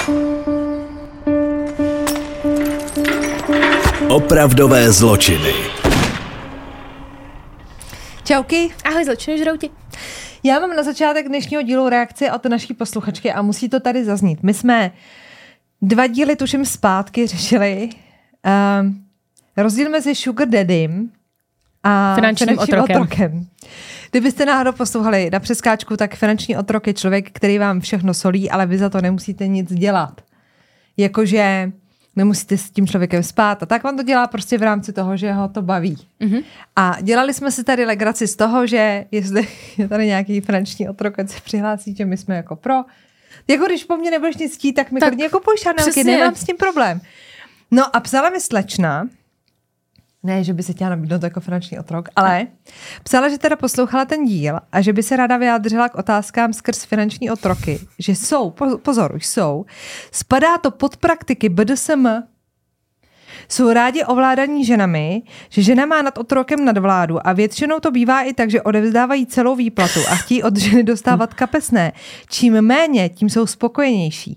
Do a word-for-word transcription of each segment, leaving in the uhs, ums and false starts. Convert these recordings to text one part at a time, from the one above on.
Opravdové zločiny. Čauky. Ahoj, zločiny žrouti. Já mám na začátek dnešního dílu reakci od naší posluchačky a musí to tady zaznít. My jsme dva díly, tuším, zpátky řešili uh, rozdíl mezi sugar daddym a finančním, finančním otrokem. otrokem. Kdybyste náhodou poslouchali na přeskáčku, tak finanční otrok je člověk, který vám všechno solí, ale vy za to nemusíte nic dělat. Jakože nemusíte s tím člověkem spát a tak vám to dělá prostě v rámci toho, že ho to baví. Mm-hmm. A dělali jsme si tady legraci z toho, že jestli je tady nějaký finanční otrok, ať se přihlásí, že my jsme jako pro. Jako když po mně nebudeš nic chtít, tak mi tak klidně kupuj šanelky, nemám s tím problém. No a psala mi slečna, ne, že by se chtěla nabídnout jako finanční otrok, ale psala, že teda poslouchala ten díl a že by se ráda vyjádřila k otázkám skrz finanční otroky, že jsou, pozor, už jsou, spadá to pod praktiky B D S M. Jsou rádi ovládaní ženami, že žena má nad otrokem nadvládu a většinou to bývá i tak, že odevzdávají celou výplatu a chtějí od ženy dostávat kapesné. Čím méně, tím jsou spokojenější.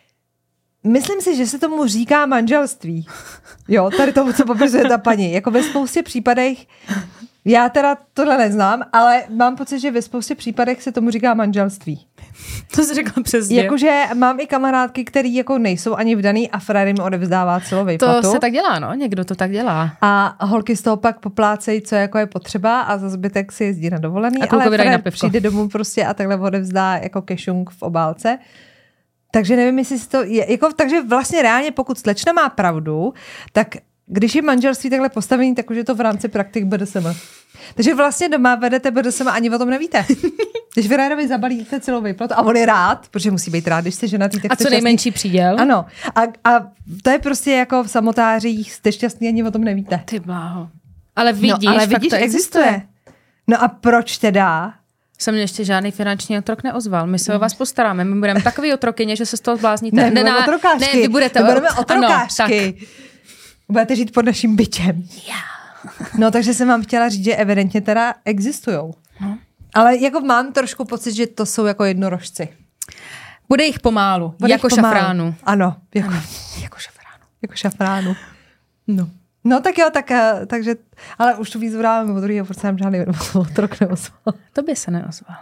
Myslím si, že se tomu říká manželství. Jo, tady tomu, co popisuje ta paní. Jako ve spoustě případech, já teda tohle neznám, ale mám pocit, že ve spoustě případech se tomu říká manželství. To jsi řekla přesně. Jakože mám i kamarádky, který jako nejsou ani vdaný a frajer mi odevzdává celou výplatu. To se tak dělá, no, někdo to tak dělá. A holky z toho pak poplácejí, co jako je potřeba a za zbytek si jezdí na dovolený, ale frajer přijde domů prostě a takhle odevzdá jako kešung v obálce. Takže nevím, jestli si to je, jako, takže vlastně reálně, pokud slečna má pravdu, tak když je manželství takhle postavený, tak už je to v rámci praktik B D S M. Takže vlastně doma vedete B D S M a ani o tom nevíte. Když frajerovi zabalíte celou výplatu a on je rád, protože musí být rád, když jste ženatý, tak a co nejmenší příděl. Ano. A, a to je prostě jako v samotářích, jste šťastný, ani o tom nevíte. Ty bláho. Ale vidíš, no, ale fakt vidíš, to existuje. existuje. No a proč teda? Se mě ještě žádný finanční otrok neozval. My se o vás postaráme. My budeme takový otrokyně, že se z toho zblázníte. Ne, ne, na, ne, vy budete my budeme otrokářky. Ano, budete žít pod naším bičem. Yeah. No, takže jsem vám chtěla říct, že evidentně teda existujou. No. Ale jako mám trošku pocit, že to jsou jako jednorožci. Bude jich pomálu. Bude jako jich pomálu. šafránu. Ano, jako, ano. Jako šafránu. Jako šafránu. No. No tak jo, tak, takže, ale už tu výzvu dáváme od druhého, protože nám žádný otrok neozval. To by se neozval.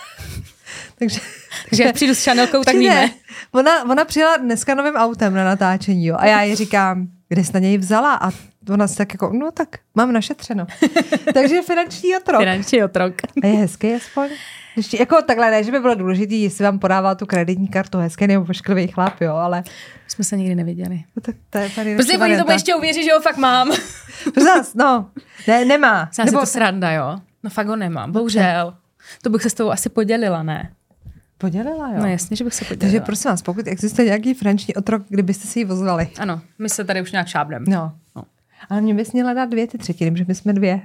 takže, takže jak přijdu s šanelkou, tak víme. Ona, ona přijela dneska novým autem na natáčení, jo, a já ji říkám, kde jsi na něj vzala? A ona si tak jako, no tak mám našetřeno. Takže finanční otrok. Finanční otrok. A je hezký aspoň. Ještě, jako takhle ne, že by bylo důležité, jestli vám podává tu kreditní kartu, hezký nebo pošklivý chlap, jo, ale jsme se nikdy neviděli. No, tak to je tady prostě oni tomu ještě uvěří, že ho fakt mám. Zas, no, ne, nemá. Zase nebo to sranda, jo. No fakt ho nemám, bohužel. To bych se s tou asi podělila, ne? Podělila, jo. No jasně, že bych se podělila. Takže prosím vás, pokud existuje nějaký finanční otrok, kdybyste si ji vozvali. Ano, my se tady už nějak šábnem. No. no. Ale mě bys měla dát dvě ty třetiny, protože my jsme dvě.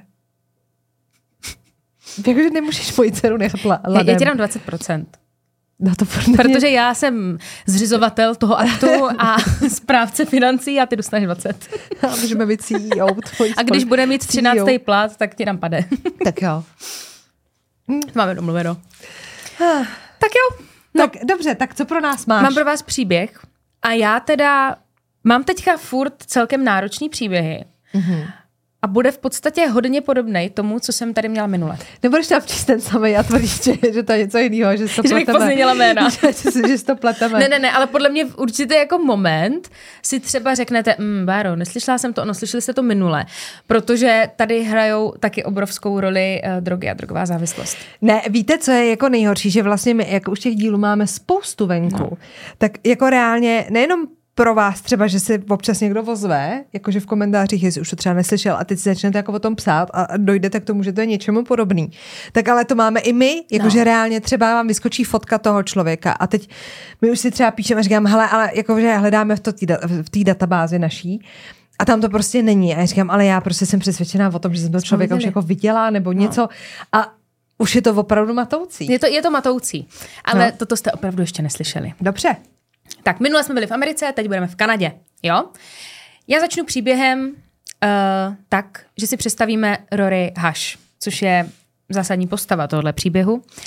Jakože nemůžeš moji dceru nechat ladem. Já, já ti dám dvacet procent. No to protože já jsem zřizovatel toho aktu a správce financí a ty dostaneš dvacet. A můžeme být C E O. A když bude mít třináctý plat, tak ti dám pade. Tak jo. Máme domluveno. Tak jo. No. Tak dobře, tak co pro nás máš? Mám pro vás příběh a já teda mám teďka furt celkem náročný příběhy. Mm-hmm. A bude v podstatě hodně podobnej tomu, co jsem tady měla minule. Nebudeš tam včíst ten samý a tvrdíš, že to je něco jiného, že to pleteme. Že bych pozměnila jména. že to pleteme. Ne, ne, ne, ale podle mě určitě jako moment si třeba řeknete, mm, Báro, neslyšela jsem to, ono, slyšeli jste to minule, protože tady hrajou taky obrovskou roli uh, drogy a drogová závislost. Ne, víte, co je jako nejhorší, že vlastně my, jako už těch dílů máme spoustu venku, no. Tak jako reálně nejenom pro vás třeba, že se občas někdo ozve, jakože v komentářích, jestli už to třeba neslyšel a teď si začnete jako o tom psát a dojdete k tomu, že to je něčemu podobný. Tak ale to máme i my, jakože no. Reálně třeba vám vyskočí fotka toho člověka a teď my už si třeba píšeme a říkám, hele, ale jakože hledáme v té databázi naší a tam to prostě není. A já říkám, ale já prostě jsem přesvědčená o tom, že jsem to člověka už jako viděla nebo něco no. A už je to opravdu matoucí. Je to, je to matoucí, ale no. Toto jste opravdu ještě neslyšeli. Dobře. Tak minule jsme byli v Americe, teď budeme v Kanadě, jo? Já začnu příběhem uh, tak, že si představíme Rory Hash, což je zásadní postava tohohle příběhu.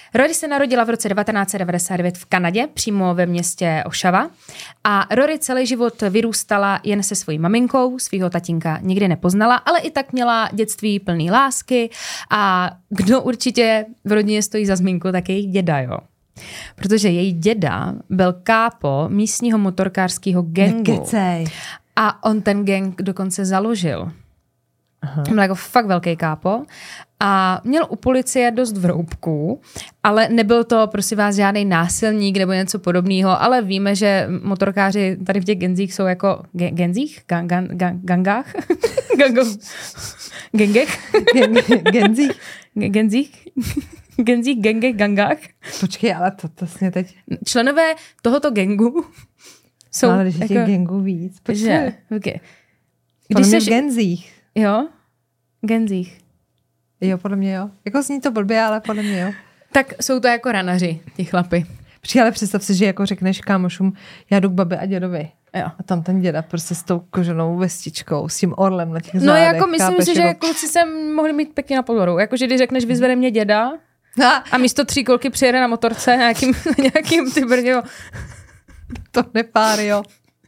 Rory se narodila v roce devatenáct set devadesát devět v Kanadě, přímo ve městě Oshawa. A Rory celý život vyrůstala jen se svojí maminkou, svého tatínka nikdy nepoznala, ale i tak měla dětství plný lásky a kdo určitě v rodině stojí za zmínku, tak je její děda, jo. Protože její děda byl kápo místního motorkářského gangu. Nekecej. A on ten gang dokonce založil. Aha. Byl jako fakt velký kápo a měl u policie dost vroubků, ale nebyl to, prosím vás, žádný násilník nebo něco podobného, ale víme, že motorkáři tady v těch genzích jsou jako ge- genzích? Gan, gan, gan, gangách? Gangov. Gengech? Genzích? Genzích? Genzích, gengech, gangách? Počkej, ale to, to sně teď... Členové tohoto gangu jsou... No, ale když je jako, těch gangů víc. Počkej. že, okay. Když Když jsi... seš, v genzích. jo? Genzích. Jo, podle mě jo. Jako zní to blbě, ale podle mě jo. Tak jsou to jako ranaři, ti chlapy. Počkej, ale představ si, že jako řekneš kámošům, já jdu k babě a dědovi. Jo. A tam ten děda prostě s tou koženou vestičkou, s tím orlem na těch No zádech. jako myslím chápeš, si, že jako... kluci se mohli mít pěkně na pozoru. Jakože když řekneš, vyzvede mě děda a místo tří kolky přijede na motorce nějakým, nějakým ty brděho. To nepár, jo.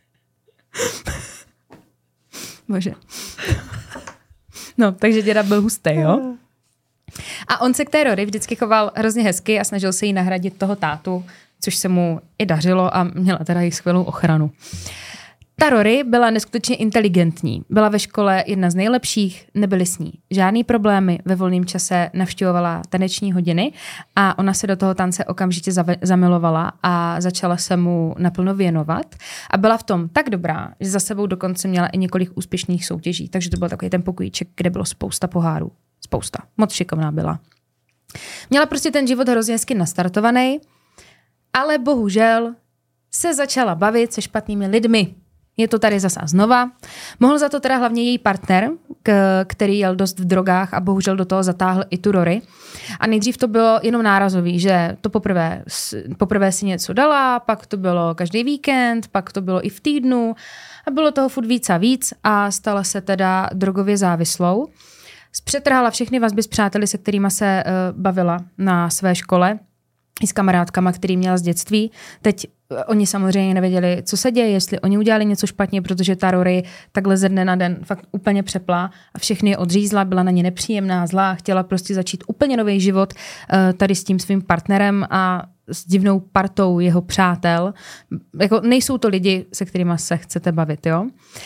Bože. No, takže děda byl hustý, jo? A on se k té Rory vždycky choval hrozně hezky a snažil se jí nahradit toho tátu, což se mu i dařilo a měla teda i skvělou ochranu. Ta Rory byla neskutečně inteligentní. Byla ve škole jedna z nejlepších, nebyly s ní žádný problémy. Ve volném čase navštěvovala taneční hodiny a ona se do toho tance okamžitě zamilovala a začala se mu naplno věnovat. A byla v tom tak dobrá, že za sebou dokonce měla i několik úspěšných soutěží. Takže to byl takový ten pokojíček, kde bylo spousta pohárů. Spousta. Moc šikovná byla. Měla prostě ten život hrozně hezky nastartovaný, ale bohužel se začala bavit se špatnými lidmi. Je to tady zase znova. Mohl za to teda hlavně její partner, k- který jel dost v drogách a bohužel do toho zatáhl i tu Rory. A nejdřív to bylo jenom nárazový, že to poprvé, poprvé si něco dala, pak to bylo každý víkend, pak to bylo i v týdnu a bylo toho furt víc a víc a stala se teda drogově závislou. Zpřetrhala všechny vazby s přáteli, se kterými se uh, bavila na své škole i s kamarádkama, který měla z dětství. Teď oni samozřejmě nevěděli, co se děje, jestli oni udělali něco špatně, protože ta Rory takhle ze dne na den fakt úplně přepla a všechny je odřízla, byla na ně nepříjemná, zlá, chtěla prostě začít úplně nový život uh, tady s tím svým partnerem a s divnou partou jeho přátel. Jako nejsou to lidi, se kterými se chcete bavit, jo?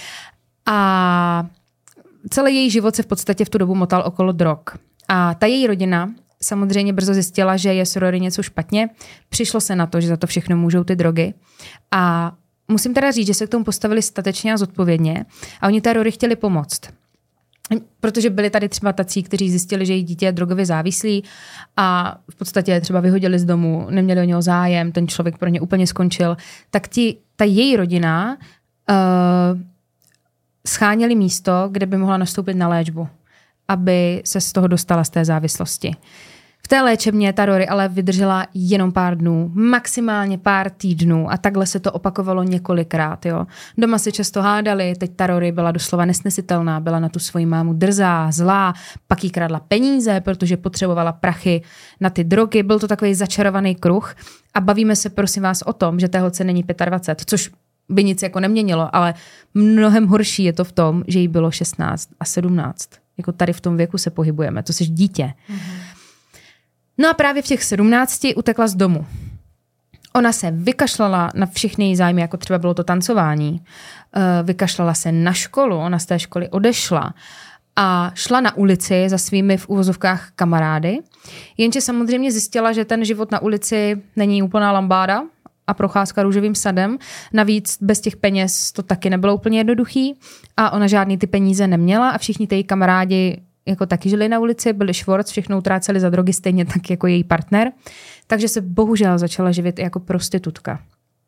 A celý její život se v podstatě v tu dobu motal okolo drog. A ta její rodina samozřejmě brzo zjistila, že je s Rory něco špatně. Přišlo se na to, že za to všechno můžou ty drogy. A musím teda říct, že se k tomu postavili statečně a zodpovědně. A oni té Rory chtěli pomoct. Protože byli tady třeba tací, kteří zjistili, že jejich dítě je drogově závislý a v podstatě třeba vyhodili z domu, neměli o něho zájem, ten člověk pro ně úplně skončil. Tak ti, ta její rodina uh, scháněli místo, kde by mohla nastoupit na léčbu, aby se z toho dostala z té závislosti. V té léčebně ta Rory ale vydržela jenom pár dnů, maximálně pár týdnů a takhle se to opakovalo několikrát. Jo. Doma se často hádali, teď ta Rory byla doslova nesnesitelná, byla na tu svoji mámu drzá, zlá, pak jí kradla peníze, protože potřebovala prachy na ty drogy, byl to takový začarovaný kruh a bavíme se prosím vás o tom, že té holce není dvacet pět, což by nic jako neměnilo, ale mnohem horší je to v tom, že jí bylo šestnáct a sedmnáct. Jako tady v tom věku se pohybujeme, to jsi dítě. Mm-hmm. No a právě v těch sedmnácti utekla z domu. Ona se vykašlala na všechny její zájmy, jako třeba bylo to tancování. Vykašlala se na školu, ona z té školy odešla a šla na ulici za svými v uvozovkách kamarády. Jenže samozřejmě zjistila, že ten život na ulici není úplná lambáda a procházka růžovým sadem. Navíc bez těch peněz to taky nebylo úplně jednoduchý a ona žádný ty peníze neměla a všichni ty její kamarádi jako taky žili na ulici, byli švorc, všechno utráceli za drogy stejně tak jako její partner. Takže se bohužel začala živit i jako prostitutka.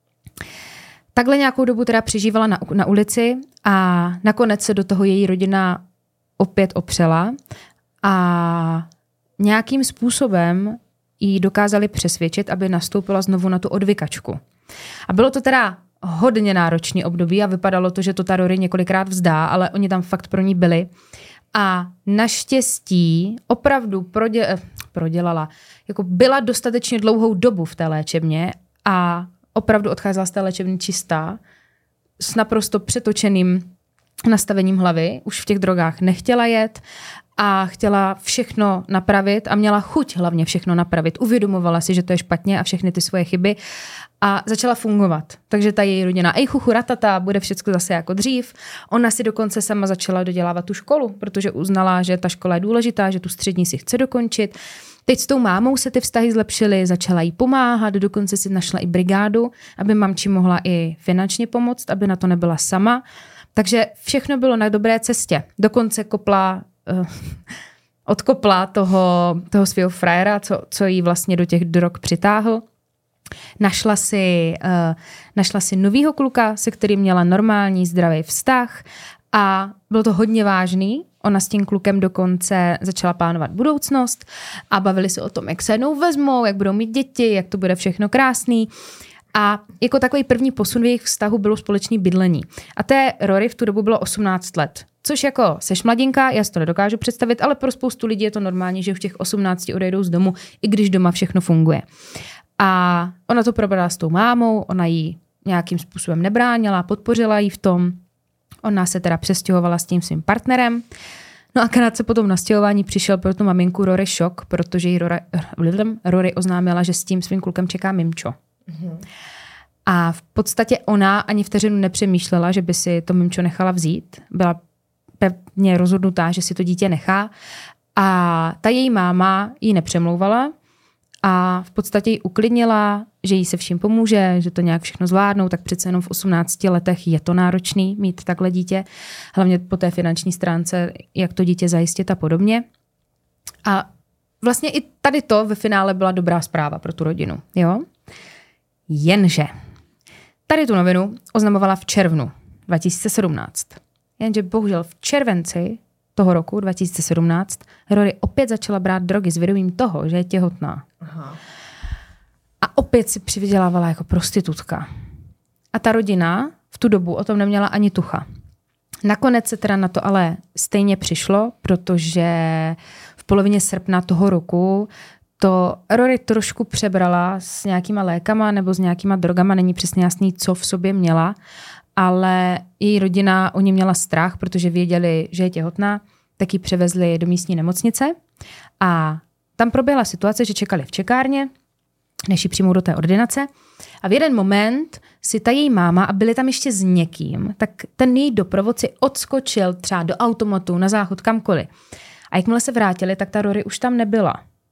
Takhle nějakou dobu teda přežívala na, na ulici a nakonec se do toho její rodina opět opřela a nějakým způsobem jí dokázali přesvědčit, aby nastoupila znovu na tu odvykačku. A bylo to teda hodně náročný období a vypadalo to, že to ta Rory několikrát vzdá, ale oni tam fakt pro ní byli. A naštěstí opravdu pro, dě, prodělala. Jako byla dostatečně dlouhou dobu v té léčebně a opravdu odcházela z té léčebny čistá, s naprosto přetočeným nastavením hlavy, už v těch drogách nechtěla jet a chtěla všechno napravit a měla chuť hlavně všechno napravit. Uvědomovala si, že to je špatně a všechny ty svoje chyby a začala fungovat. Takže ta její rodina, ej chuchu ratata, bude všechno zase jako dřív. Ona si dokonce sama začala dodělávat tu školu, protože uznala, že ta škola je důležitá, že tu střední si chce dokončit. Teď s tou mámou se ty vztahy zlepšily, začala jí pomáhat, dokonce si našla i brigádu, aby mamči mohla i finančně pomoct, aby na to nebyla sama. Takže všechno bylo na dobré cestě. Dokonce kopla, uh, odkopla toho, toho svého frajera, co, co jí vlastně do těch drog přitáhl. Našla si, uh, našla si novýho kluka, se kterým měla normální, zdravý vztah a bylo to hodně vážný. Ona s tím klukem dokonce začala plánovat budoucnost a bavili se o tom, jak se jednou vezmou, jak budou mít děti, jak to bude všechno krásný. A jako takový první posun v jejich vztahu bylo společné bydlení. A té Rory v tu dobu bylo osmnáct let. Což jako seš mladinka, já si to nedokážu představit, ale pro spoustu lidí je to normální, že v těch osmnácti odejdou z domu, i když doma všechno funguje. A ona to probrala s tou mámou, ona jí nějakým způsobem nebránila, podpořila jí v tom. Ona se teda přestěhovala s tím svým partnerem. No a krátce po tom nastěhování přišel pro tu maminku Rory šok, protože jí Rory, Rory oznámila, že s tím svým klukem čeká mimčo. Mm-hmm. A v podstatě ona ani vteřinu nepřemýšlela, že by si to mimčo nechala vzít. Byla pevně rozhodnutá, že si to dítě nechá. A ta její máma jí nepřemlouvala a v podstatě ji uklidnila, že jí se vším pomůže, že to nějak všechno zvládnou, tak přece jenom v osmnácti letech je to náročný mít takhle dítě, hlavně po té finanční stránce, jak to dítě zajistit a podobně. A vlastně i tady to ve finále byla dobrá zpráva pro tu rodinu. Jo? Jenže tady tu novinu oznamovala v červnu dva tisíce sedmnáct. Jenže bohužel v červenci toho roku dva tisíce sedmnáct Rory opět začala brát drogy s vědomím toho, že je těhotná. Aha. A opět si přivydělávala jako prostitutka. A ta rodina v tu dobu o tom neměla ani tucha. Nakonec se teda na to ale stejně přišlo, protože v polovině srpna toho roku to Rory trošku přebrala s nějakýma lékama nebo s nějakýma drogama, není přesně jasný, co v sobě měla, ale její rodina o ní měla strach, protože věděli, že je těhotná, tak ji převezli do místní nemocnice a tam proběhla situace, že čekali v čekárně, než ji přijmou do té ordinace a v jeden moment si ta její máma, a byli tam ještě s někým, tak ten její doprovod si odskočil třeba do automatu, na záchod, kamkoliv. A jakmile se vrátili, tak ta Rory už tam nebyla.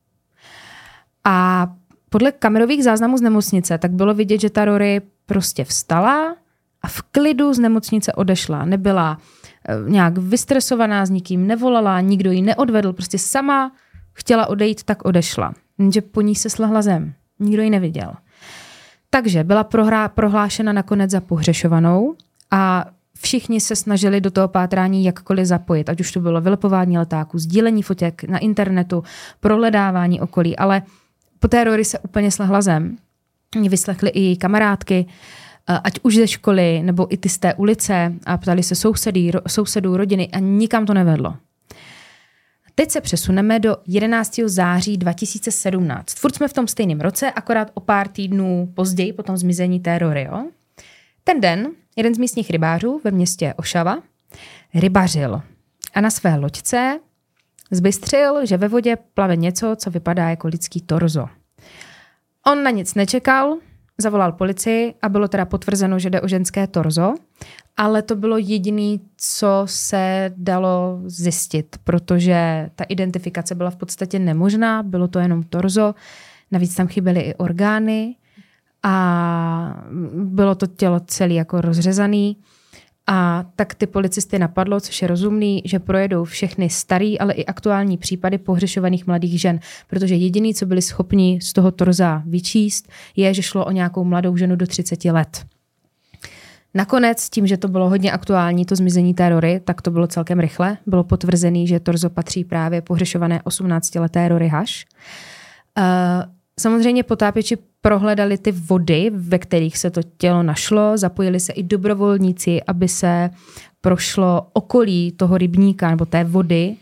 A podle kamerových záznamů z nemocnice tak bylo vidět, že ta Rory prostě vstala a v klidu z nemocnice odešla. Nebyla nějak vystresovaná, s nikým nevolala, nikdo ji neodvedl, prostě sama chtěla odejít, tak odešla. Jenže po ní se slehla zem. Nikdo ji neviděl. Takže byla prohrá, prohlášena nakonec za pohřešovanou a všichni se snažili do toho pátrání jakkoliv zapojit, ať už to bylo vylepování letáků, sdílení fotek na internetu, prohledávání okolí, ale po té Rory se úplně slehla zem. Vyslechli i její kamarádky, ať už ze školy, nebo i ty z té ulice a ptali se sousedí, ro, sousedů, rodiny a nikam to nevedlo. Teď se přesuneme do jedenáctého září dva tisíce sedmnáct. Furt jsme v tom stejném roce, akorát o pár týdnů později po tom zmizení té Rory. Jo? Ten den jeden z místních rybářů ve městě Ošava rybařil a na své loďce zbystřil, že ve vodě plave něco, co vypadá jako lidský torzo. On na nic nečekal, zavolal policii a bylo teda potvrzeno, že jde o ženské torzo, ale to bylo jediné, co se dalo zjistit, protože ta identifikace byla v podstatě nemožná, bylo to jenom torzo, navíc tam chyběly i orgány a bylo to tělo celé jako rozřezané. A tak ty policisty napadlo, což je rozumný, že projedou všechny starý, ale i aktuální případy pohřešovaných mladých žen, protože jediný, co byli schopni z toho torza vyčíst, je, že šlo o nějakou mladou ženu do třiceti let. Nakonec, tím, že to bylo hodně aktuální, to zmizení té Rory, tak to bylo celkem rychle. Bylo potvrzený, že torzo patří právě pohřešované osmnáctileté Rory Hash. Uh, samozřejmě potápěči prohledali ty vody, ve kterých se to tělo našlo, zapojili se i dobrovolníci, aby se prošlo okolí toho rybníka nebo té vody,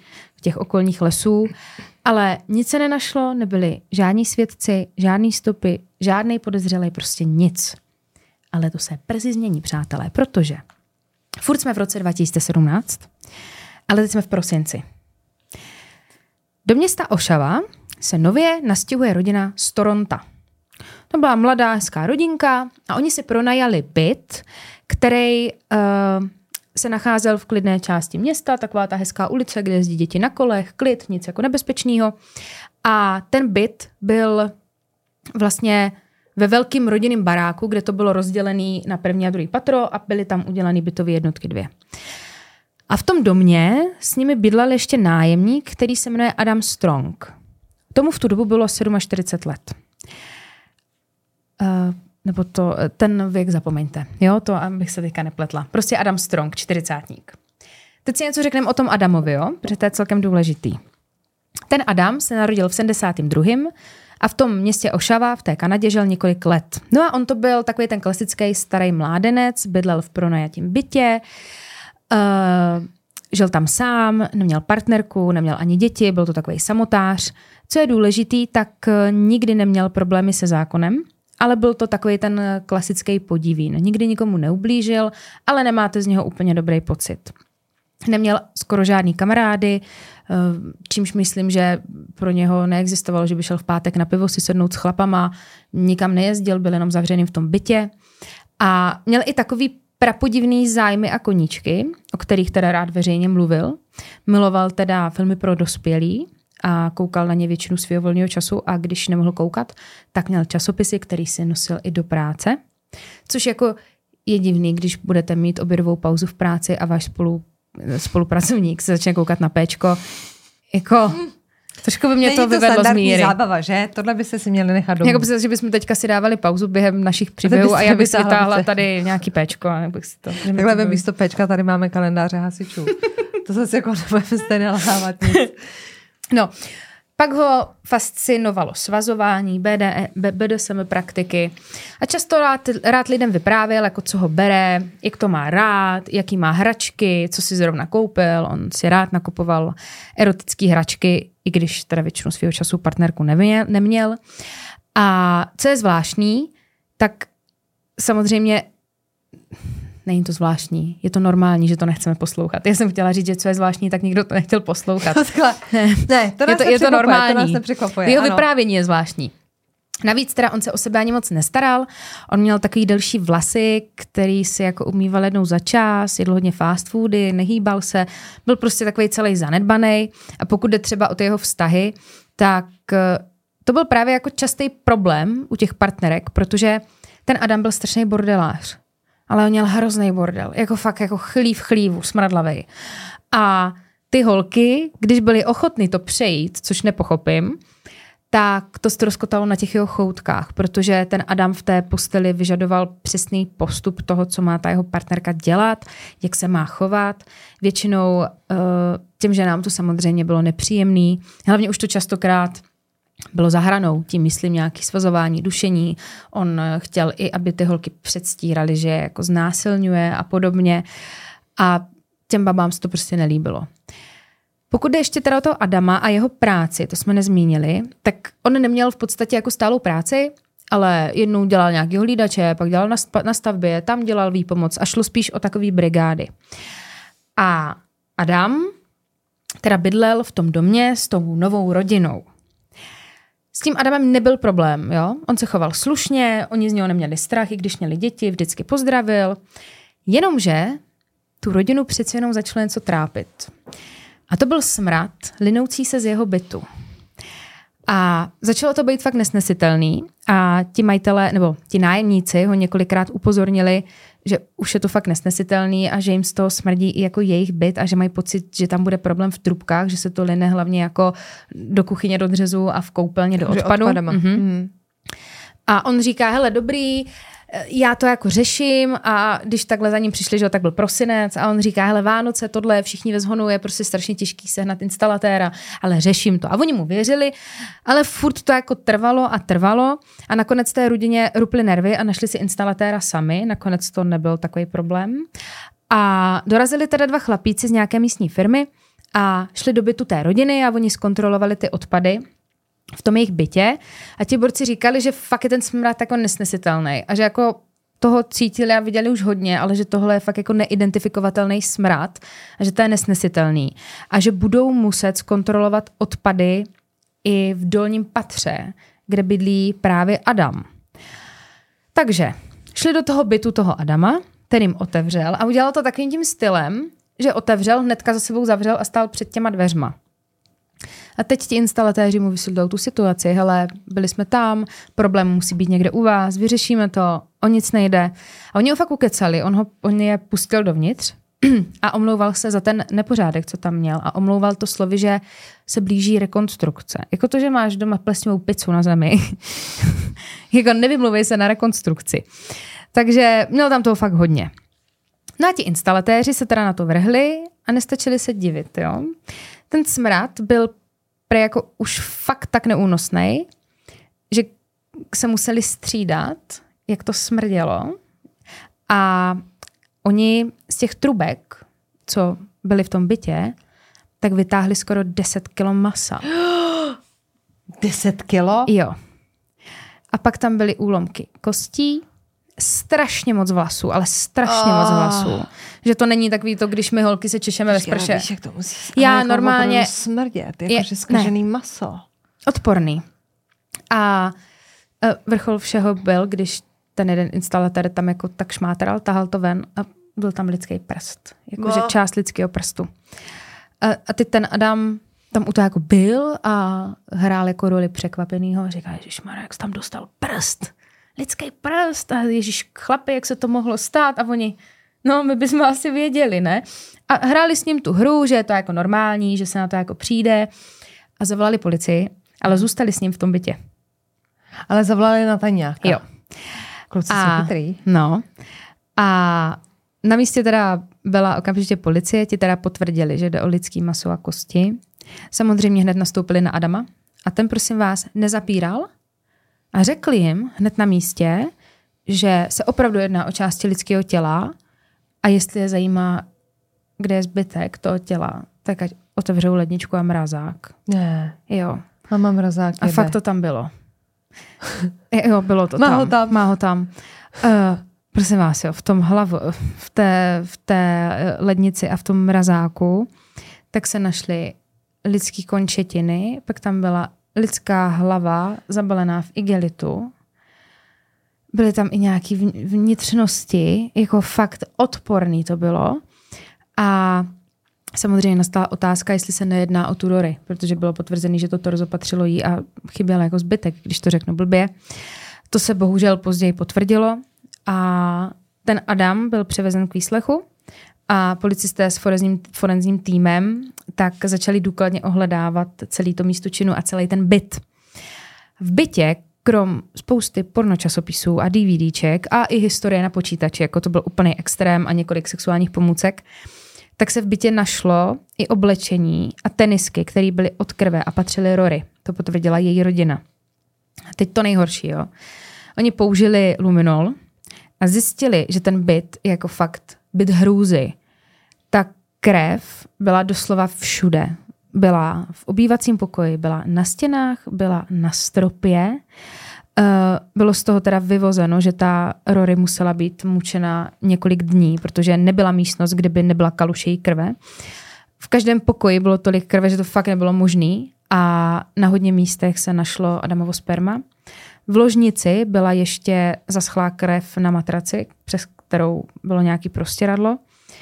těch okolních lesů, ale nic se nenašlo, nebyli žádní svědci, žádný stopy, žádný podezřelý, prostě nic. Ale to se brzy změní, přátelé, protože furt jsme v roce dva tisíce sedmnáct, ale teď jsme v prosinci. Do města Ošava se nově nastěhuje rodina z Toronta. To byla mladá, hezká rodinka a oni si pronajali byt, který uh, se nacházel v klidné části města, taková ta hezká ulice, kde jezdí děti na kolech, klid, nic jako nebezpečného. A ten byt byl vlastně ve velkým rodinným baráku, kde to bylo rozdělené na první a druhý patro a byly tam udělané bytové jednotky dvě. A v tom domě s nimi bydlel ještě nájemník, který se jmenuje Adam Strong. Tomu v tu dobu bylo čtyřicet sedm let. Uh, nebo to, ten věk zapomeňte. Jo, to abych se teďka nepletla. Prostě Adam Strong, čtyřicátník. Teď si něco řekneme o tom Adamovi, jo, protože to je celkem důležitý. Ten Adam se narodil v sedmdesátém druhém a v tom městě Ošava v té Kanadě žil několik let. No a on to byl takový ten klasický starý mládenec, bydlel v pronajatím bytě, uh, žil tam sám, neměl partnerku, neměl ani děti, byl to takový samotář. Co je důležitý, tak nikdy neměl problémy se zákonem, ale byl to takový ten klasický podivín. Nikdy nikomu neublížil, ale nemáte z něho úplně dobrý pocit. Neměl skoro žádný kamarády, čímž myslím, že pro něho neexistovalo, že by šel v pátek na pivo si sednout s chlapama, nikam nejezdil, byl jenom zavřený v tom bytě. A měl i takový prapodivný zájmy a koníčky, o kterých teda rád veřejně mluvil. Miloval teda filmy pro dospělí a koukal na ně většinu svého volného času a když nemohl koukat, tak měl časopisy, který si nosil i do práce. Což jako je divný, když budete mít obědovou pauzu v práci a váš spolu, spolupracovník se začne koukat na péčko. Jako... Trošku by mě Není to vyvedlo z míry. Zábava, že? Tohle byste si měli nechat domů. Jako by se, že bychom teďka si dávali pauzu během našich příběhů a já bych si vytáhla tady nějaký péčko. A bych si to, takhle ve místo péčka tady máme kalendáře hasičů. To zase jako nebudeme stejně nalávat nic. No, pak ho fascinovalo svazování, B D, B D S M praktiky a často rád, rád lidem vyprávěl, jako co ho bere, jak to má rád, jaký má hračky, co si zrovna koupil. On si rád nakupoval erotické hračky, i když teda většinu svého času partnerku neměl. A co je zvláštní, tak samozřejmě není to zvláštní, je to normální, že to nechceme poslouchat. Já jsem chtěla říct, že co je zvláštní, tak nikdo to nechtěl poslouchat. ne, ne, to nás je to, je to normální. To nás nepřekvapuje. Jeho ano. vyprávění je zvláštní. Navíc teda on se o sebe ani moc nestaral. On měl takový delší vlasy, který si jako umýval jednou za čas, jedl hodně fast foody, nehýbal se, byl prostě takový celý zanedbaný. A pokud jde třeba o ty jeho vztahy, tak to byl právě jako častý problém u těch partnerek, protože ten Adam byl strašný bordelář. Ale on měl hrozný bordel, jako fakt jako chlív chlívu, smradlavej. A ty holky, když byly ochotny to přejít, což nepochopím, tak to ztroskotalo na těch jeho choutkách, protože ten Adam v té posteli vyžadoval přesný postup toho, co má ta jeho partnerka dělat, jak se má chovat. Většinou těm ženám to samozřejmě bylo nepříjemný, hlavně už to častokrát bylo za hranou, tím myslím nějaký svazování, dušení. On chtěl i, aby ty holky předstírali, že je jako znásilňuje a podobně. A těm babám se to prostě nelíbilo. Pokud jde ještě teda o toho Adama a jeho práci, to jsme nezmínili, tak on neměl v podstatě jako stálou práci, ale jednou dělal nějaký hlídače, pak dělal na stavbě, tam dělal výpomoc a šlo spíš o takový brigády. A Adam teda bydlel v tom domě s tou novou rodinou. S tím Adamem nebyl problém, jo? On se choval slušně, oni z něho neměli strach, i když měli děti, vždycky pozdravil. Jenomže tu rodinu přeci jenom začalo něco trápit. A to byl smrad linoucí se z jeho bytu. A začalo to být fakt nesnesitelný a ti majitelé, nebo ti nájemníci ho několikrát upozornili, že už je to fakt nesnesitelný a že jim z toho smrdí i jako jejich byt a že mají pocit, že tam bude problém v trubkách, že se to line hlavně jako do kuchyně do dřezu a v koupelně do odpadu. Mhm. Mm. A on říká, hele, dobrý, já to jako řeším a když takhle za ním přišli, že tak byl prosinec a on říká, hele, Vánoce, tohle, všichni ve zhonu, je prostě strašně těžký sehnat instalatéra, ale řeším to. A oni mu věřili, ale furt to jako trvalo a trvalo a nakonec té rodině ruply nervy a našli si instalatéra sami, nakonec to nebyl takový problém. A dorazili teda dva chlapíci z nějaké místní firmy a šli do bytu té rodiny a oni zkontrolovali ty odpady v tom jejich bytě a ti borci říkali, že fakt je ten smrad jako nesnesitelný a že jako toho cítili a viděli už hodně, ale že tohle je fakt jako neidentifikovatelný smrad a že to je nesnesitelný a že budou muset zkontrolovat odpady i v dolním patře, kde bydlí právě Adam. Takže šli do toho bytu toho Adama, ten jim otevřel a udělal to takovým tím stylem, že otevřel, hnedka za sebou zavřel a stál před těma dveřma. A teď ti instalatéři mu vysvětlují tu situaci. Hele, byli jsme tam, problém musí být někde u vás, vyřešíme to, o nic nejde. A oni ho fakt ukecali, on, ho, on je pustil dovnitř a omlouval se za ten nepořádek, co tam měl. A omlouval to slovy, že se blíží rekonstrukce. Jako to, že máš doma plesňovou pizzu na zemi. Jako nevymluvej se na rekonstrukci. Takže měl tam toho fakt hodně. No a ti instalatéři se teda na to vrhli a nestačili se divit, jo. Ten smrad byl pre jako už fakt tak neúnosnej, že se museli střídat, jak to smrdělo. A oni z těch trubek, co byly v tom bytě, tak vytáhli skoro deset kilo masa. deset kilo? Jo. A pak tam byly úlomky kostí, strašně moc vlasů, ale strašně oh. moc vlasů. Že to není takový to, když my holky se češeme ve sprše. Víš, jak to musí Já jako normálně smrdět, jakože zkažený maso. Odporný. A vrchol všeho byl, když ten jeden instalatér tam jako tak šmátral, tahal to ven a byl tam lidský prst. Jakože no. část lidského prstu. A, a teď ten Adam tam u toho jako byl a hrál jako roli překvapenýho a říká, ježišmarja, jak jsi tam dostal prst. Lidský prst a ježiš, chlapi, jak se to mohlo stát a oni, no my bychom asi věděli, ne? A hráli s ním tu hru, že je to jako normální, že se na to jako přijde a zavolali policii, ale zůstali s ním v tom bytě. Ale zavolali na taňáka. Jo. Kluci jsou chytrý. No. A na místě teda byla okamžitě policie, ti teda potvrdili, že jde o lidský maso a kosti. Samozřejmě hned nastoupili na Adama a ten, prosím vás, nezapíral a řekli jim hned na místě, že se opravdu jedná o části lidského těla a jestli je zajímá, kde je zbytek toho těla, tak ať otevřou ledničku a mrazák. Ne. Jo. A mám mrazák. A fakt to tam bylo. Jo, bylo to Má tam. ho tam. Má ho tam. Uh, prosím vás, jo, v tom hlavu, v té, v té lednici a v tom mrazáku, tak se našly lidský končetiny, pak tam byla lidská hlava zabalená v igelitu. Byly tam i nějaké vnitřnosti, jako fakt odporný to bylo. A samozřejmě nastala otázka, jestli se nejedná o tu Rory, protože bylo potvrzené, že to torzo patřilo jí a chyběl jako zbytek, když to řeknu blbě. To se bohužel později potvrdilo a ten Adam byl převezen k výslechu a policisté s forenzním, forenzním týmem tak začali důkladně ohledávat celý to místo činu a celý ten byt. V bytě, krom spousty pornočasopisů a DVDček a i historie na počítači, jako to byl úplný extrém a několik sexuálních pomůcek, tak se v bytě našlo i oblečení a tenisky, které byly od krve a patřily Rory. To potvrdila její rodina. Teď to nejhorší, jo. Oni použili luminol a zjistili, že ten byt je jako fakt byt hrůzy. Ta krev byla doslova všude. Byla v obývacím pokoji, byla na stěnách, byla na stropě. Bylo z toho teda vyvozeno, že ta Rory musela být mučena několik dní, protože nebyla místnost, kde by nebyla kaluž její krve. V každém pokoji bylo tolik krve, že to fakt nebylo možné a na hodně místech se našlo Adamovo sperma. V ložnici byla ještě zaschlá krev na matraci, přes kterou bylo nějaký prostěradlo.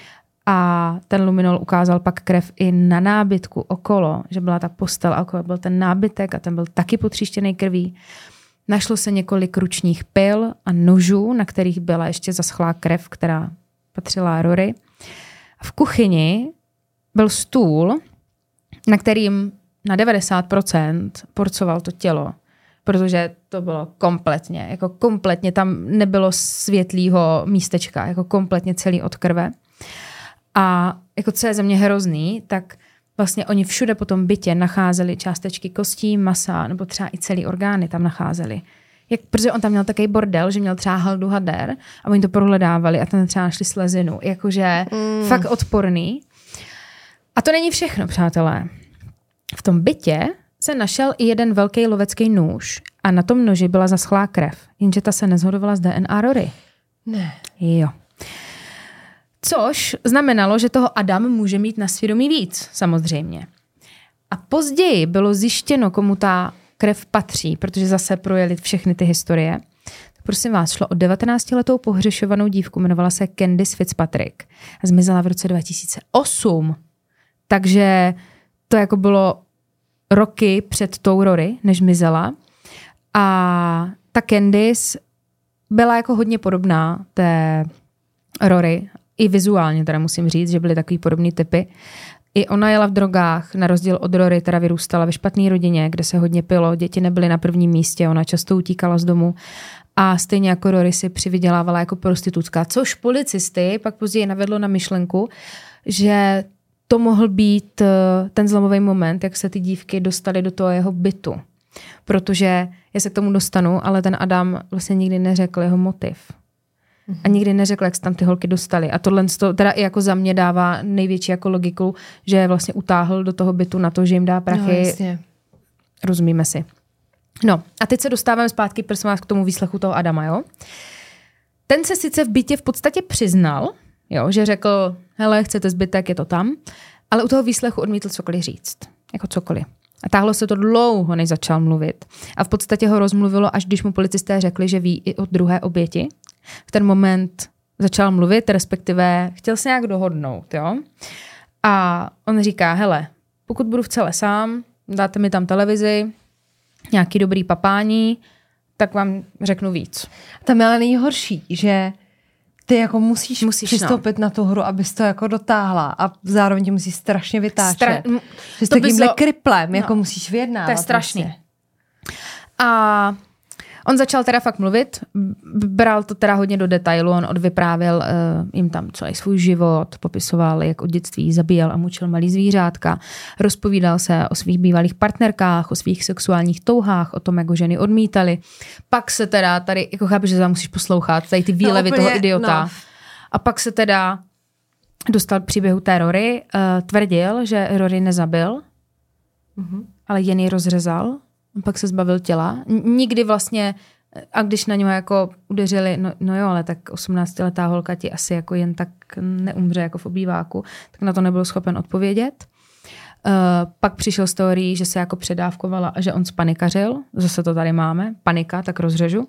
A ten luminol ukázal pak krev i na nábytku okolo, že byla ta postel a okolo byl ten nábytek a ten byl taky potříštěný krví. Našlo se několik ručních pil a nožů, na kterých byla ještě zaschlá krev, která patřila Rory. V kuchyni byl stůl, na kterým na devadesát procent porcoval to tělo, protože to bylo kompletně, jako kompletně, tam nebylo světlýho místečka, jako kompletně celý od krve. A jako co je ze mě hrozný, tak vlastně oni všude po tom bytě nacházeli částečky kostí, masa, nebo třeba i celý orgány tam nacházeli. Jak, protože on tam měl takový bordel, že měl třeba haldu hader a oni to prohledávali a tam třeba našli slezinu. Jakože mm. fakt odporný. A A to není všechno, přátelé. V tom bytě se našel i jeden velký lovecký nůž a na tom noži byla zaschlá krev, jenže ta se neshodovala s D N A Rory. Ne. Jo. Což znamenalo, že toho Adam může mít na svědomí víc, samozřejmě. A později bylo zjištěno, komu ta krev patří, protože zase projeli všechny ty historie. Tak prosím vás, šlo o devatenáctiletou pohřešovanou dívku, jmenovala se Candice Fitzpatrick a zmizela v roce dva tisíce osm. Takže to jako bylo roky před tou Rory, než zmizela. A ta Candice byla jako hodně podobná té Rory, i vizuálně teda musím říct, že byly takový podobný typy. I ona jela v drogách, na rozdíl od Rory, teda vyrůstala ve špatné rodině, kde se hodně pilo, děti nebyly na prvním místě, ona často utíkala z domu a stejně jako Rory si přivydělávala jako prostitutka, což policisty pak později navedlo na myšlenku, že to mohl být ten zlomový moment, jak se ty dívky dostaly do toho jeho bytu. Protože já se k tomu dostanu, ale ten Adam vlastně nikdy neřekl jeho motiv. A nikdy neřekl, jak se tam ty holky dostaly. A tohle to teda i jako za mě dává největší jako logiku, že vlastně utáhl do toho bytu na to, že jim dá prachy. No, jasně. Rozumíme si. No a teď se dostáváme zpátky, prosím vás, k tomu výslechu toho Adama, jo. Ten se sice v bytě v podstatě přiznal, jo, že řekl, hele, chcete zbytek, je to tam, ale u toho výslechu odmítl cokoliv říct. Jako cokoliv. A táhlo se to dlouho, než začal mluvit. A v podstatě ho rozmluvilo, až když mu policisté řekli, že ví i o druhé oběti. V ten moment začal mluvit, respektive chtěl se nějak dohodnout, jo. A on říká, hele, pokud budu v celé sám, dáte mi tam televizi, nějaký dobrý papání, tak vám řeknu víc. Tam je ale nejhorší, že ty jako musíš, musíš přistoupit no. na tu hru, abys to jako dotáhla a zároveň tě musíš strašně vytáčet. Stra- že s takýmhle so... kriplem, no. jako musíš vyjednávat. To je strašný. Prostě. A on začal teda fakt mluvit, bral to teda hodně do detailu, on odvyprávěl uh, jim tam celý svůj život, popisoval, jak od dětství zabíjel a mučil malý zvířátka, rozpovídal se o svých bývalých partnerkách, o svých sexuálních touhách, o tom, jak ho ženy odmítali. Pak se teda tady, jako chápu, že tam musíš poslouchat, tady ty výlevy no, úplně, toho idiota. No. A pak se teda dostal k příběhu té Rory, uh, tvrdil, že Rory nezabil, mm-hmm. ale jen ji rozřezal. Pak se zbavil těla. Nikdy vlastně, a když na něho jako udeřili, no, no jo, ale tak osmnáctiletá holka ti asi jako jen tak neumře jako v obýváku, tak na to nebyl schopen odpovědět. Uh, pak přišel z teorií, že se jako předávkovala a že on spanikařil. Zase to tady máme. Panika, tak rozřežu.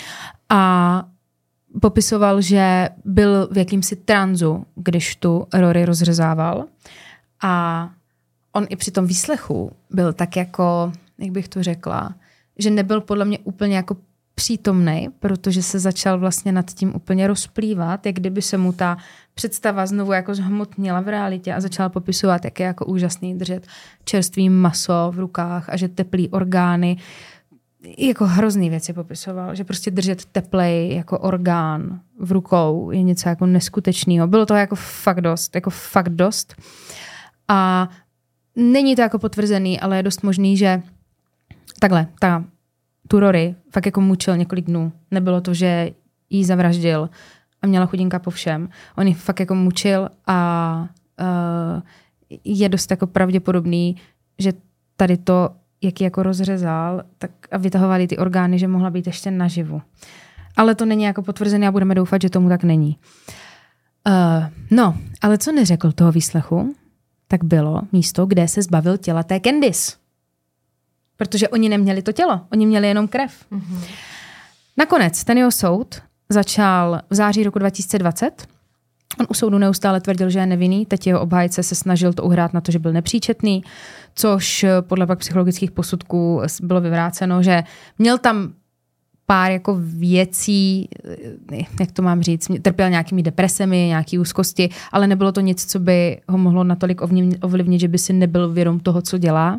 A popisoval, že byl v jakýmsi tranzu, když tu Rory rozřezával. A on i při tom výslechu byl tak jako, jak bych to řekla, že nebyl podle mě úplně jako přítomnej, protože se začal vlastně nad tím úplně rozplývat, jak kdyby se mu ta představa znovu jako zhmotnila v realitě a začal popisovat, jak je jako úžasný držet čerstvý maso v rukách a že teplý orgány, jako hrozný věci popisoval, že prostě držet teplej jako orgán v rukou je něco jako neskutečného. Bylo toho jako fakt dost, jako fakt dost. A není to jako potvrzený, ale je dost možný, že takhle, ta, tu Rory fakt jako mučil několik dnů. Nebylo to, že jí zavraždil a měla chudinka po všem. On ji fakt jako mučil a uh, je dost jako pravděpodobný, že tady to, jak ji jako rozřezal tak a vytahovali ty orgány, že mohla být ještě naživu. Ale to není jako potvrzené a budeme doufat, že tomu tak není. Uh, no, ale co neřekl toho výslechu, tak bylo místo, kde se zbavil těla té Candice. Protože oni neměli to tělo, oni měli jenom krev. Mm-hmm. Nakonec ten jeho soud začal v září roku dva tisíce dvacet. On u soudu neustále tvrdil, že je nevinný, teď jeho obhájce se snažil to uhrát na to, že byl nepříčetný, což podle pak psychologických posudků bylo vyvráceno, že měl tam pár jako věcí, jak to mám říct, trpěl nějakými depresemi, nějaký úzkosti, ale nebylo to nic, co by ho mohlo natolik ovlivnit, že by si nebyl vědom toho, co dělá.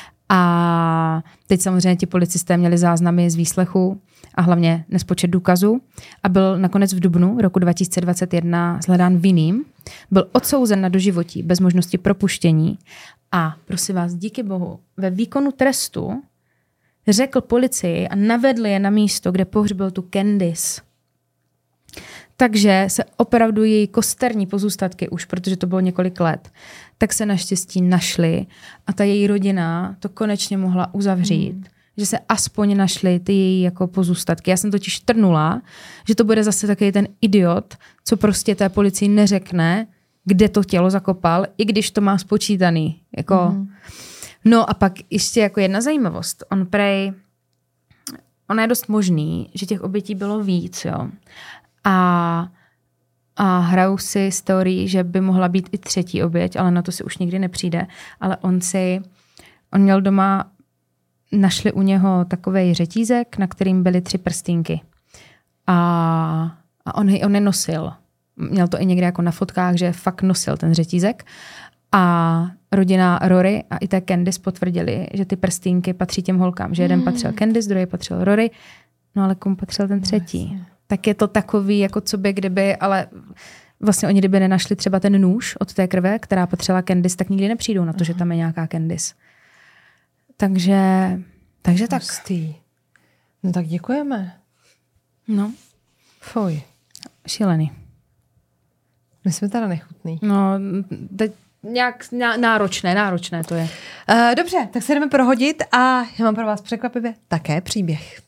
A teď samozřejmě ti policisté měli záznamy z výslechu a hlavně nespočet důkazů a byl nakonec v dubnu roku dva tisíce dvacet jedna shledán vinným. Byl odsouzen na doživotí bez možnosti propuštění a prosím vás, díky bohu, ve výkonu trestu řekl policii a navedl je na místo, kde pohřbil tu Candice. Takže se opravdu její kosterní pozůstatky už, protože to bylo několik let, tak se naštěstí našly a ta její rodina to konečně mohla uzavřít. Hmm. Že se aspoň našly ty její jako pozůstatky. Já jsem totiž trnula, že to bude zase takový ten idiot, co prostě té policii neřekne, kde to tělo zakopal, i když to má spočítaný. Jako... Hmm. No a pak ještě jako jedna zajímavost. On prej, ono je dost možný, že těch obětí bylo víc, jo. A, a hrajou si s teorií, že by mohla být i třetí oběť, ale na to si už nikdy nepřijde. Ale on si, on měl doma, našli u něho takovej řetízek, na kterým byly tři prstínky. A, a on, on je nosil. Měl to i někde jako na fotkách, že fakt nosil ten řetízek. A rodina Rory a i té Candice potvrdili, že ty prstínky patří těm holkám. Že jeden patřil Candice, druhý patřil Rory, no ale komu patřil ten třetí? No, tak je to takový, jako co by kdyby, ale vlastně oni kdyby nenašli třeba ten nůž od té krve, která patřila Candice, tak nikdy nepřijdou na to, Aha. že tam je nějaká Candice. Takže, takže tak. Hustý. No tak děkujeme. No. Fuj. Šílený. My jsme teda nechutný. No, teď nějak náročné, náročné to je. Uh, dobře, tak se jdeme prohodit a já mám pro vás překvapivě také příběh.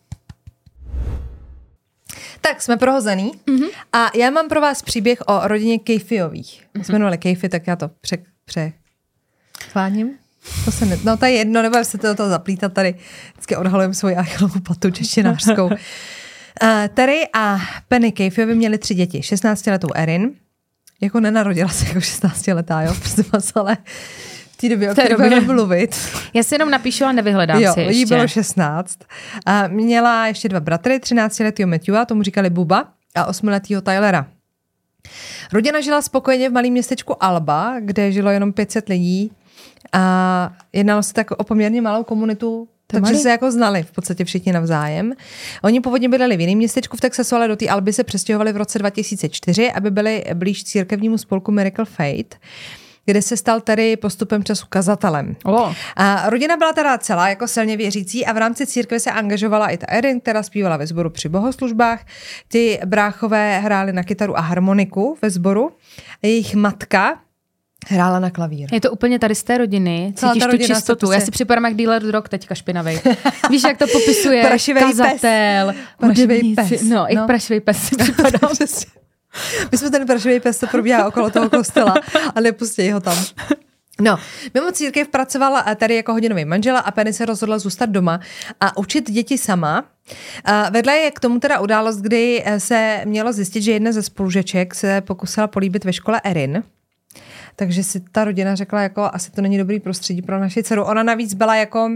Tak, jsme prohozený mm-hmm. a já mám pro vás příběh o rodině Kejfiových. Mm-hmm. Jsme jmenovali Kejfy, tak já to pře... pře... Chváním? To se ne... No to je jedno, nebudem se do toho zaplítat tady. Vždycky odhalujeme svoji Achillovu patu češtinářskou. uh, Terry a Penny Kejfiovi měli tři děti. šestnáctiletou Erin, jako nenarodila se jako šestnáctiletá, jo, prostě vás, ale v té době, o které budeme mluvit. Já si jenom napíšu a nevyhledám jo, si ještě. Jí bylo šestnáct. A měla ještě dva bratry, třináctiletýho Matthewa, tomu říkali Buba, a osmiletýho Tylera. Rodina žila spokojeně v malém městečku Alba, kde žilo jenom pět set lidí a jednalo se tak o poměrně malou komunitu, takže malý? se jako znali v podstatě všichni navzájem. Oni původně bydleli v jiném městečku v Texasu, ale do té Alby se přestěhovali v roce dva tisíce čtyři, aby byli blíž církevnímu spolku Miracle Faith, kde se stal tady postupem času kazatelem. Oh. A rodina byla teda celá jako silně věřící a v rámci církve se angažovala i ta Erin, která zpívala ve sboru při bohoslužbách. Ty bráchové hráli na kytaru a harmoniku ve sboru. Jejich matka hrála na klavír. Je to úplně tady z té rodiny. Cítíš tu čistotu. Prostě... Já si připadám jak dealer drog teďka špinavej. Víš, jak to popisuje? Prašivej kazatel. Prašivej pes. No, i no. prašivej pes si připadám. My jsme ten prašivej pes, to probíhá okolo toho kostela a nepustějí ho tam. No, mimo církev pracovala tady jako hodinový manžela a Penny se rozhodla zůstat doma a učit děti sama. Vedla je k tomu teda událost, kdy se mělo zjistit, že jedna ze spolužeček se pokusila políbit ve škole Erin. Takže si ta rodina řekla, jako asi to není dobrý prostředí pro naši dceru. Ona navíc byla jako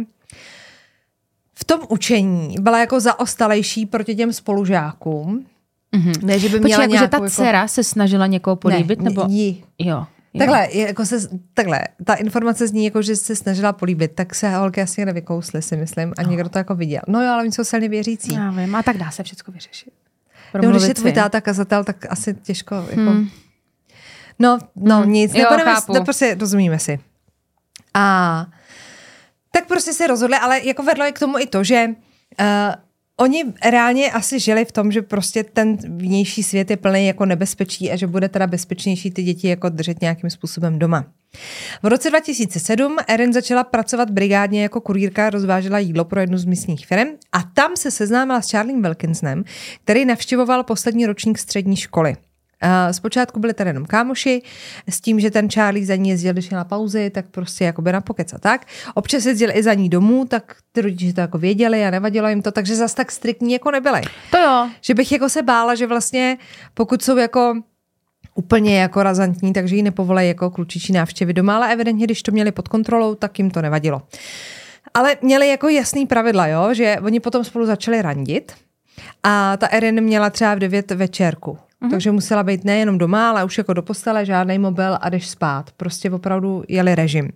v tom učení, byla jako zaostalejší proti těm spolužákům. Mm-hmm. Ne, že by měla Počkej, nějakou... že ta dcera jako... se snažila někoho políbit? Ne, nebo... jí. Jo. Jo. Takhle, jako se, takhle, ta informace zní jako, že se snažila políbit, tak se holky asi nevykously, si myslím, a někdo to jako viděl. No jo, ale oni jsou silně věřící. Já vím, a tak dá se všechno vyřešit. No, když je tvůj táta kazatel, tak asi těžko, jako... Hmm. No, no hmm. nic, jo, nebudeme, chápu. prostě rozumíme si. A tak prostě se rozhodli, ale jako vedlo je k tomu i to, že uh, oni reálně asi žili v tom, že prostě ten vnější svět je plný jako nebezpečí a že bude teda bezpečnější ty děti jako držet nějakým způsobem doma. V roce dva tisíce sedm Erin začala pracovat brigádně jako kurýrka, rozvážela jídlo pro jednu z místních firm a tam se seznámila s Charliem Wilkinsonem, který navštěvoval poslední ročník střední školy. Zpočátku byli tady jenom kámoši, s tím, že ten Charlie za ní jezdil, když na pauzy, tak prostě jakoby na pokec a tak. Občas jezdil i za ní domů, tak ty rodiče to jako věděli a nevadilo jim to, takže zas tak striktní jako nebyli. To jo. Že bych jako se bála, že vlastně pokud jsou jako úplně jako razantní, takže jí nepovolají jako klučičí návštěvy doma, ale evidentně, když to měli pod kontrolou, tak jim to nevadilo. Ale měli jako jasný pravidla, jo, že oni potom spolu začali randit a ta Erin měla třeba v devět večerku. Mm-hmm. Takže musela být nejenom doma, ale už jako do postele, žádný mobil a jdeš spát. Prostě opravdu jeli režim.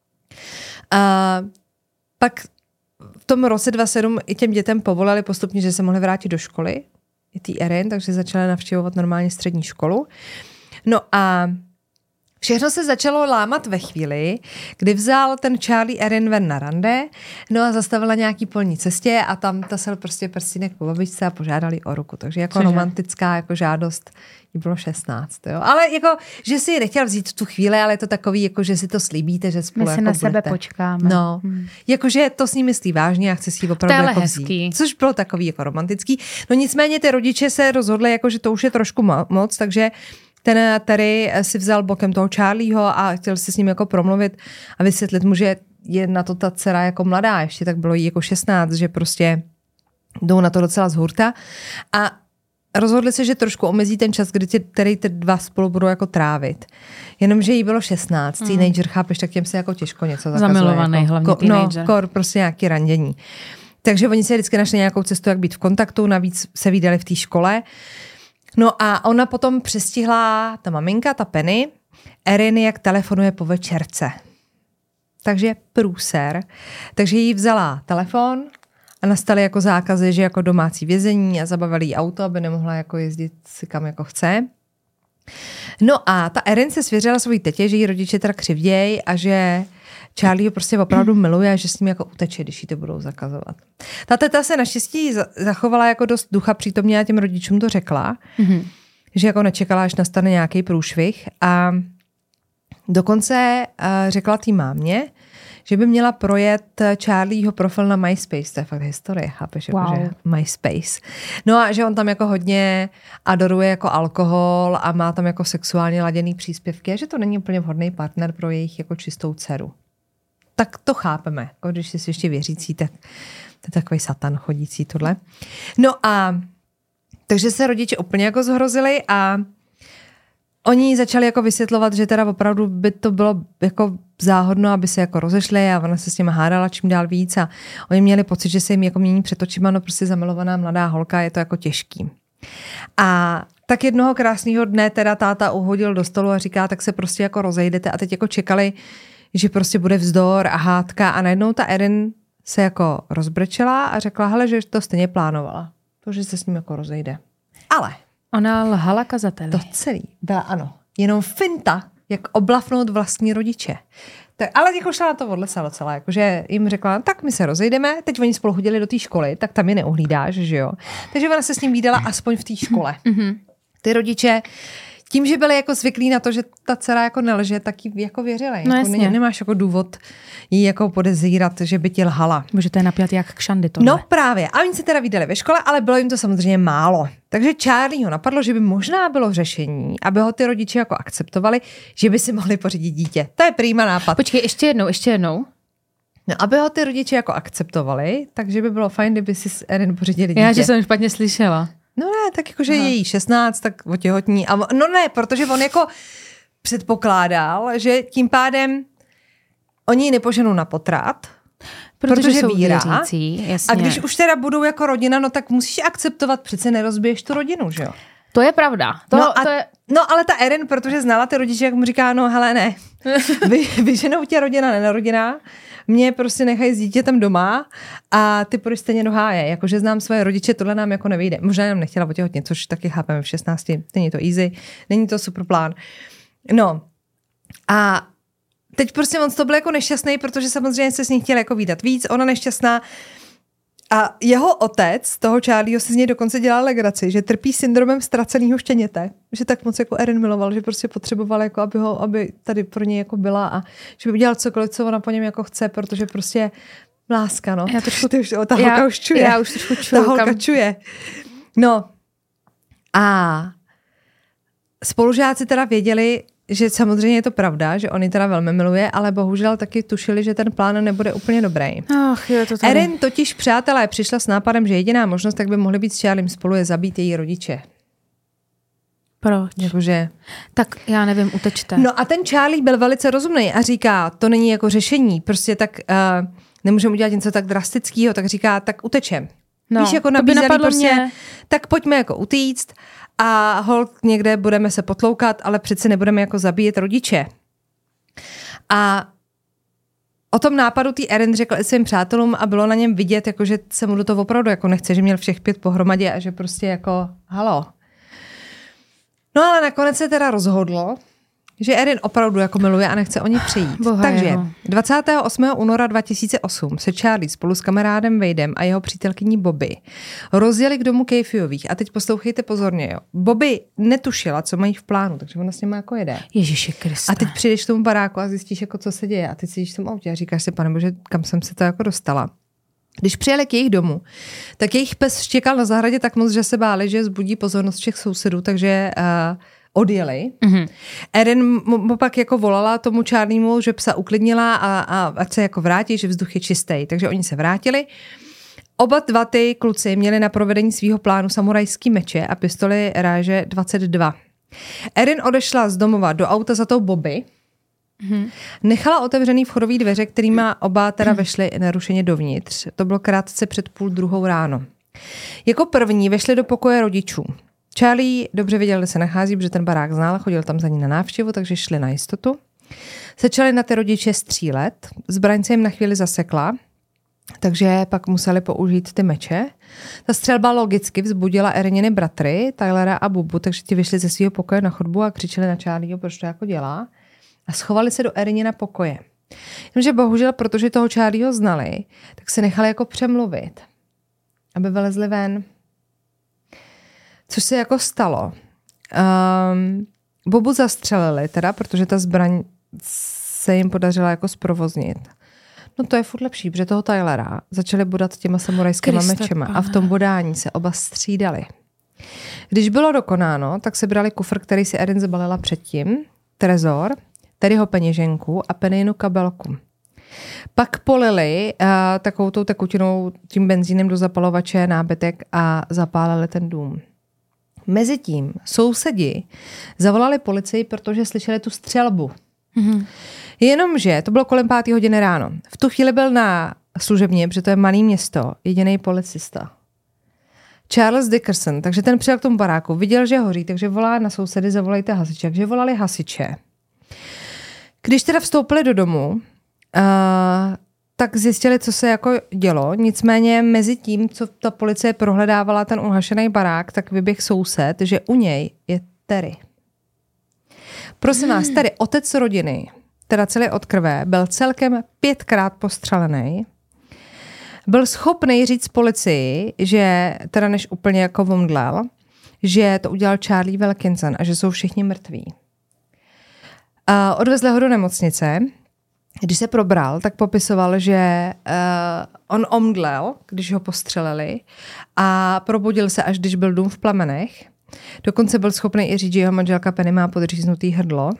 A pak v tom roce dva tisíce sedm i těm dětem povolili postupně, že se mohli vrátit do školy, i tý Erin, takže začaly navštěvovat normálně střední školu. No a Všechno se začalo lámat ve chvíli, kdy vzal ten Charlie Erin ven na rande, no a zastavil na nějaký polní cestě a tam tasel prostě prstínek po babičce a požádali o ruku. Takže jako Cože? romantická jako žádost jí bylo šestnáct. Jo? Ale jako, že si ji nechtěl vzít v tu chvíli, ale je to takový, jako, že si to slíbíte, že spolu My jako si na budete. sebe počkáme. No, hmm. jakože to s ní myslí vážně a chce si ji opravdu jako vzít. Což bylo takový jako romantický. No nicméně ty rodiče se rozhodli, jako, že to už je trošku moc, takže ten Terry si vzal bokem toho Charlieho a chtěl si s ním jako promluvit a vysvětlit mu, že je na to ta dcera jako mladá, ještě tak bylo jí jako šestnáct, že prostě jdou na to docela z hurta a rozhodli se, že trošku omezí ten čas, kdy ty, který ty dva spolu budou jako trávit. Jenomže jí bylo šestnáct, mm. teenager, chápeš, tak těm se jako těžko něco zakazuje. Zamilovaný jako, hlavně ko, teenager. No, kor, prostě nějaký randění. Takže oni se vždycky našli nějakou cestu, jak být v kontaktu, navíc se vídali v té škole. No a ona potom přestihla, ta maminka, ta Penny, Erin, jak telefonuje po večerce. Takže průser. Takže jí vzala telefon a nastaly jako zákazy, že jako domácí vězení a zabavili jí auto, aby nemohla jako jezdit si kam jako chce. No a ta Erin se svěřila svojí tetě, že jí rodiče teda křivděj a že Charlie ho prostě opravdu miluje a že s ním jako uteče, když jí to budou zakazovat. Ta teta se naštěstí zachovala jako dost ducha přítomně a těm rodičům to řekla, mm-hmm. že jako nečekala, až nastane nějaký průšvih a dokonce uh, řekla té mámě, že by měla projet Charlieho profil na MySpace, to je fakt historie, chápeš, wow. jako, že MySpace. No a že on tam jako hodně adoruje jako alkohol a má tam jako sexuálně laděný příspěvky a že to není úplně vhodný partner pro jejich jako čistou dceru. Tak to chápeme, jako když jsi ještě věřící, tak to je takový satan chodící tohle. No a takže se rodiče úplně jako zhrozili a oni začali jako vysvětlovat, že teda opravdu by to bylo jako záhodno, aby se jako rozešli a ona se s těma hádala čím dál víc a oni měli pocit, že se jim jako mění před očima, no prostě zamilovaná mladá holka, je to jako těžký. A tak jednoho krásného dne teda táta uhodil do stolu a říká, tak se prostě jako rozejdete a teď jako čekali, že prostě bude vzdor a hádka a najednou ta Erin se jako rozbrečela a řekla, hele, že to stejně plánovala. To, že se s ním jako rozejde. Ale ona lhala kazateli. To celý byla, ano, jenom finta, jak oblafnout vlastní rodiče. Tak, ale jako šla na to odlesa docela, jakože jim řekla, tak my se rozejdeme, teď oni spolu chodili do té školy, tak tam je neuhlídáš, že jo. Takže ona se s ním vídala aspoň v té škole. Ty rodiče, tím, že byli jako zvyklí na to, že ta dcera jako nelže, tak jí jako věřili. No jako ne, nemáš jako důvod jí jako podezírat, že by ti lhala. Bože, to je napjat jak kšandy tohle. No právě. A oni se teda vydali ve škole, ale bylo jim to samozřejmě málo. Takže Charlieho napadlo, že by možná bylo řešení, aby ho ty rodiče jako akceptovali, že by si mohli pořídit dítě. To je prýma nápad. Počkej, ještě jednou, ještě jednou. No, aby ho ty rodiče jako akceptovali, takže by bylo fajn, kdyby si s Erin pořídili dítě. Já, že jsem špatně slyšela. No ne, tak jakože je jí šestnáct, tak otěhotní. A no ne, protože on jako předpokládal, že tím pádem oni ji nepoženou na potrat, protože, protože jsou vírá. věřící, jasně. A když už teda budou jako rodina, no tak musíš akceptovat, přece nerozbiješ tu rodinu, že jo? To je pravda. To, no, a, to je... no ale ta Erin, protože znala ty rodiče, jak mu říká, no hele ne, vy, vyženou tě rodina, nenarodina, mě prostě nechají s dítětem doma a ty půjdeš stejně do háje. Jakože znám svoje rodiče, tohle nám jako nevyjde. Možná jenom nechtěla otěhotnit, což taky chápeme v šestnácti. Není to easy, není to super plán. No a teď prostě on to byl jako nešťastný, protože samozřejmě se s ní chtěl jako vídat víc. Ona nešťastná. A jeho otec, toho Charlieho, si z něj dokonce dělal legraci, že trpí syndromem ztraceného štěněte. Že tak moc jako Erin miloval, že prostě potřeboval, jako aby, ho, aby tady pro něj jako byla a že by udělal cokoliv, co ona po něm jako chce, protože prostě láska, no. Já trošku, Ty už, ta holka já, už čuje. Já už trošku čuju. Ta holka kam... čuje. No a spolužáci teda věděli, že samozřejmě je to pravda, že on ji teda velmi miluje, ale bohužel taky tušili, že ten plán nebude úplně dobrý. Ach, je to tady. Erin totiž, přátelé, přišla s nápadem, že jediná možnost, tak by mohli být s Charliem spolu, je zabít její rodiče. Proč? Jakože... Tak já nevím, utečte. No a ten Charlie byl velice rozumný a říká, to není jako řešení, prostě tak uh, nemůžeme udělat něco tak drastického, tak říká, tak utečem. No, Víš, jako nabízeli prostě, mě. Tak pojďme jako utíct a holt někde budeme se potloukat, ale přece nebudeme jako zabíjet rodiče. A o tom nápadu tý Erin řekl i svým přátelům a bylo na něm vidět, jako, že se mu do toho opravdu jako nechce, že měl všech pět pohromadě a že prostě jako halo. No ale nakonec se teda rozhodlo, že Erin opravdu jako miluje a nechce o ní přijít. Boha Takže jeho. dvacátého osmého února dva tisíce osm se Charlie spolu s kamarádem Wadem a jeho přítelkyní Bobby rozjeli k domu Kayfiových. A teď poslouchejte pozorně, jo. Bobby netušila, co mají v plánu, takže ona s nimi jako jede. Ježiši Kriste. A teď přijdeš k tomu baráku a zjistíš, jako, co se děje. A teď sedíš v tom autě a říkáš si, pane bože, kam jsem se to jako dostala. Když přijeli k jejich domu, tak jejich pes štěkal na zahradě tak moc, že se báli, že zbudí pozornost všech sousedů, takže uh, odjeli. Mm-hmm. Erin mu pak jako volala tomu Charliemu, že psa uklidnila a, a ať se jako vrátí, že vzduch je čistý. Takže oni se vrátili. Oba dva ty kluci měli na provedení svého plánu samurajský meče a pistoli ráže dvacet dva. Erin odešla z domova do auta za tou Bobby. Mm-hmm. Nechala otevřený vchodový dveře, kterýma oba teda vešli nerušeně dovnitř. To bylo krátce před půl druhou ráno. Jako první vešli do pokoje rodičů. Charlie dobře věděl, kde se nachází, protože ten barák znal, chodil tam za ní na návštěvu, takže šli na jistotu. Začali na ty rodiče střílet, zbraň se jim na chvíli zasekla, takže pak museli použít ty meče. Ta střelba logicky vzbudila Erininy bratry, Tylera a Bubu, takže ti vyšli ze svého pokoje na chodbu a křičeli na Charlieho, proč to jako dělá. A schovali se do Erinina pokoje. Jenomže bohužel, protože toho Charlieho znali, tak se nechali jako přemluvit, aby vylezli ven. Což se jako stalo. Um, Bobu zastřelili teda, protože ta zbraň se jim podařila jako zprovoznit. No to je furt lepší, protože toho Tylera začali bodat těma samurajskýma mečema a v tom bodání se oba střídali. Když bylo dokonáno, tak se brali kufr, který si Erin zabalila předtím, trezor, Terryho peněženku a Pennyinu kabelku. Pak polili uh, takovou tou tekutinou tím benzínem do zapalovače nábytek a zapálili ten dům. Mezitím sousedi zavolali policii, protože slyšeli tu střelbu. Mm-hmm. Jenomže to bylo kolem páté hodiny ráno. V tu chvíli byl na služebně, protože to je malé město, jediný policista. Charles Dickerson, takže ten přijel k tomu baráku, viděl, že hoří, takže volá na sousedy, zavolejte hasiče. Takže volali hasiče. Když teda vstoupili do domu, uh, tak zjistili, co se jako dělo. Nicméně mezi tím, co ta policie prohledávala ten uhašený barák, tak vyběh soused, že u něj je Terry. Prosím vás, Terry, otec rodiny, teda celý od krve, byl celkem pětkrát postřelený. Byl schopný říct policii, že teda než úplně jako omdlel, že to udělal Charlie Wilkinson a že jsou všichni mrtví. Uh, odvezli ho do nemocnice. Když se probral, tak popisoval, že uh, on omdlel, když ho postřelili a probudil se, až když byl dům v plamenech. Dokonce byl schopný i říct, že jeho manželka Penny má podříznutý hrdlo.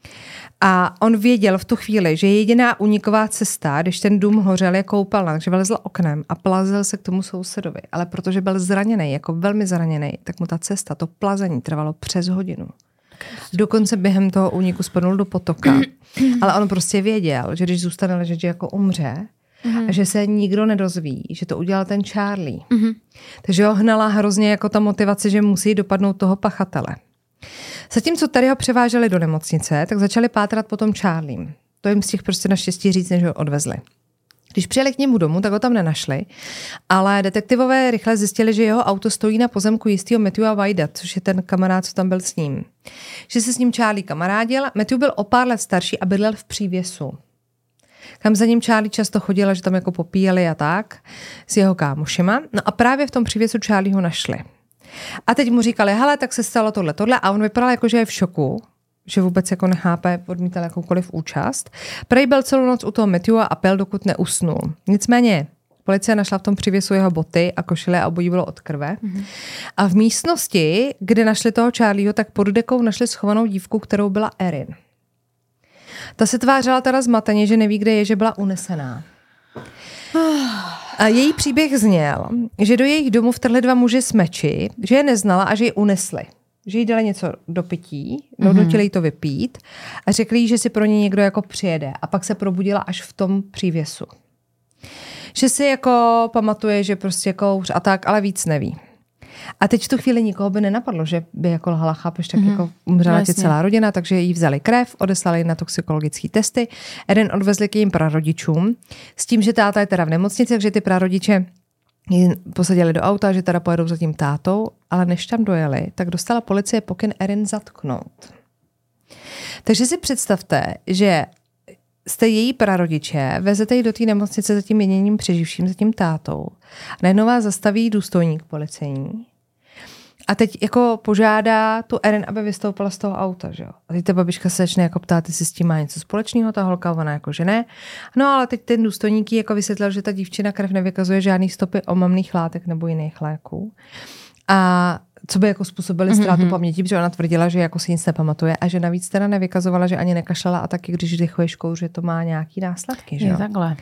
A on věděl v tu chvíli, že jediná úniková cesta, když ten dům hořel, je koupelna, takže vylezl oknem a plazil se k tomu sousedovi. Ale protože byl zraněný, jako velmi zraněný, tak mu ta cesta, to plazení trvalo přes hodinu. Dokonce během toho úniku spadnul do potoka. Ale on prostě věděl, že když zůstane ležet, že jako umře mm. a že se nikdo nedozví, že to udělal ten Charlie. Mm. Takže ho hnala hrozně jako ta motivace, že musí dopadnout toho pachatele. Zatímco tady ho převáželi do nemocnice, tak začali pátrat po tom Charliem. To jim stihl prostě naštěstí říct, než ho odvezli. Když přijeli k němu domů, tak ho tam nenašli, ale detektivové rychle zjistili, že jeho auto stojí na pozemku jistého Matthewa Wada, což je ten kamarád, co tam byl s ním. Že se s ním Charlie kamarádil, Matthew byl o pár let starší a bydlel v přívěsu. Kam za ním Charlie často chodila, že tam jako popíjeli a tak, s jeho kámošema. No a právě v tom přívěsu Charlie ho našli. A teď mu říkali, hele, tak se stalo tohle, tohle a on vypadal jako, že je v šoku, že vůbec jako nechápe, odmítal jakoukoliv účast. Prej byl celou noc u toho Matthewa a pil, dokud neusnul. Nicméně policie našla v tom přívěsu jeho boty a košile a obojí bylo od krve. Mm-hmm. A v místnosti, kde našli toho Charlieho, tak pod dekou našli schovanou dívku, kterou byla Erin. Ta se tvářila teda zmateně, že neví, kde je, že byla unesená. A její příběh zněl, že do jejich domu vtrhli dva muži s meči, že je neznala a že ji unesli. Že jí dali něco do pití, donutili jí to vypít a řekli jí, že si pro ně někdo jako přijede. A pak se probudila až v tom přívěsu. Že si jako pamatuje, že prostě jako a tak, ale víc neví. A teď v tu chvíli nikoho by nenapadlo, že by jako lhala, chápeš, tak mm-hmm. jako umřela ti celá rodina, takže jí vzali krev, odeslali na toxikologické testy, jeden odvezli k jejím prarodičům, s tím, že táta je teda v nemocnici, takže ty prarodiče ji posadili do auta, že teda pojedou za tím tátou, ale než tam dojeli, tak dostala policie pokyn Erin zatknout. Takže si představte, že jste její prarodiče, vezete ji do té nemocnice za tím jediným přeživším, za tím tátou. A najednou vás zastaví důstojník policejní. A teď jako požádá tu Erin, aby vystoupila z toho auta, že jo. A teď ta babička se začne jako ptát, jestli s tím má něco společného, ta holka, ona jako že ne. No ale teď ten důstojník jí jako vysvětlil, že ta dívčina krev nevykazuje žádný stopy omamných látek nebo jiných léků. A co by jako způsobily ztrátu mm-hmm. paměti, protože ona tvrdila, že jako si nic nepamatuje a že navíc teda nevykazovala, že ani nekašlala a taky, když dechuješ kouř, že to má nějaký následky, že jo. Je takhle.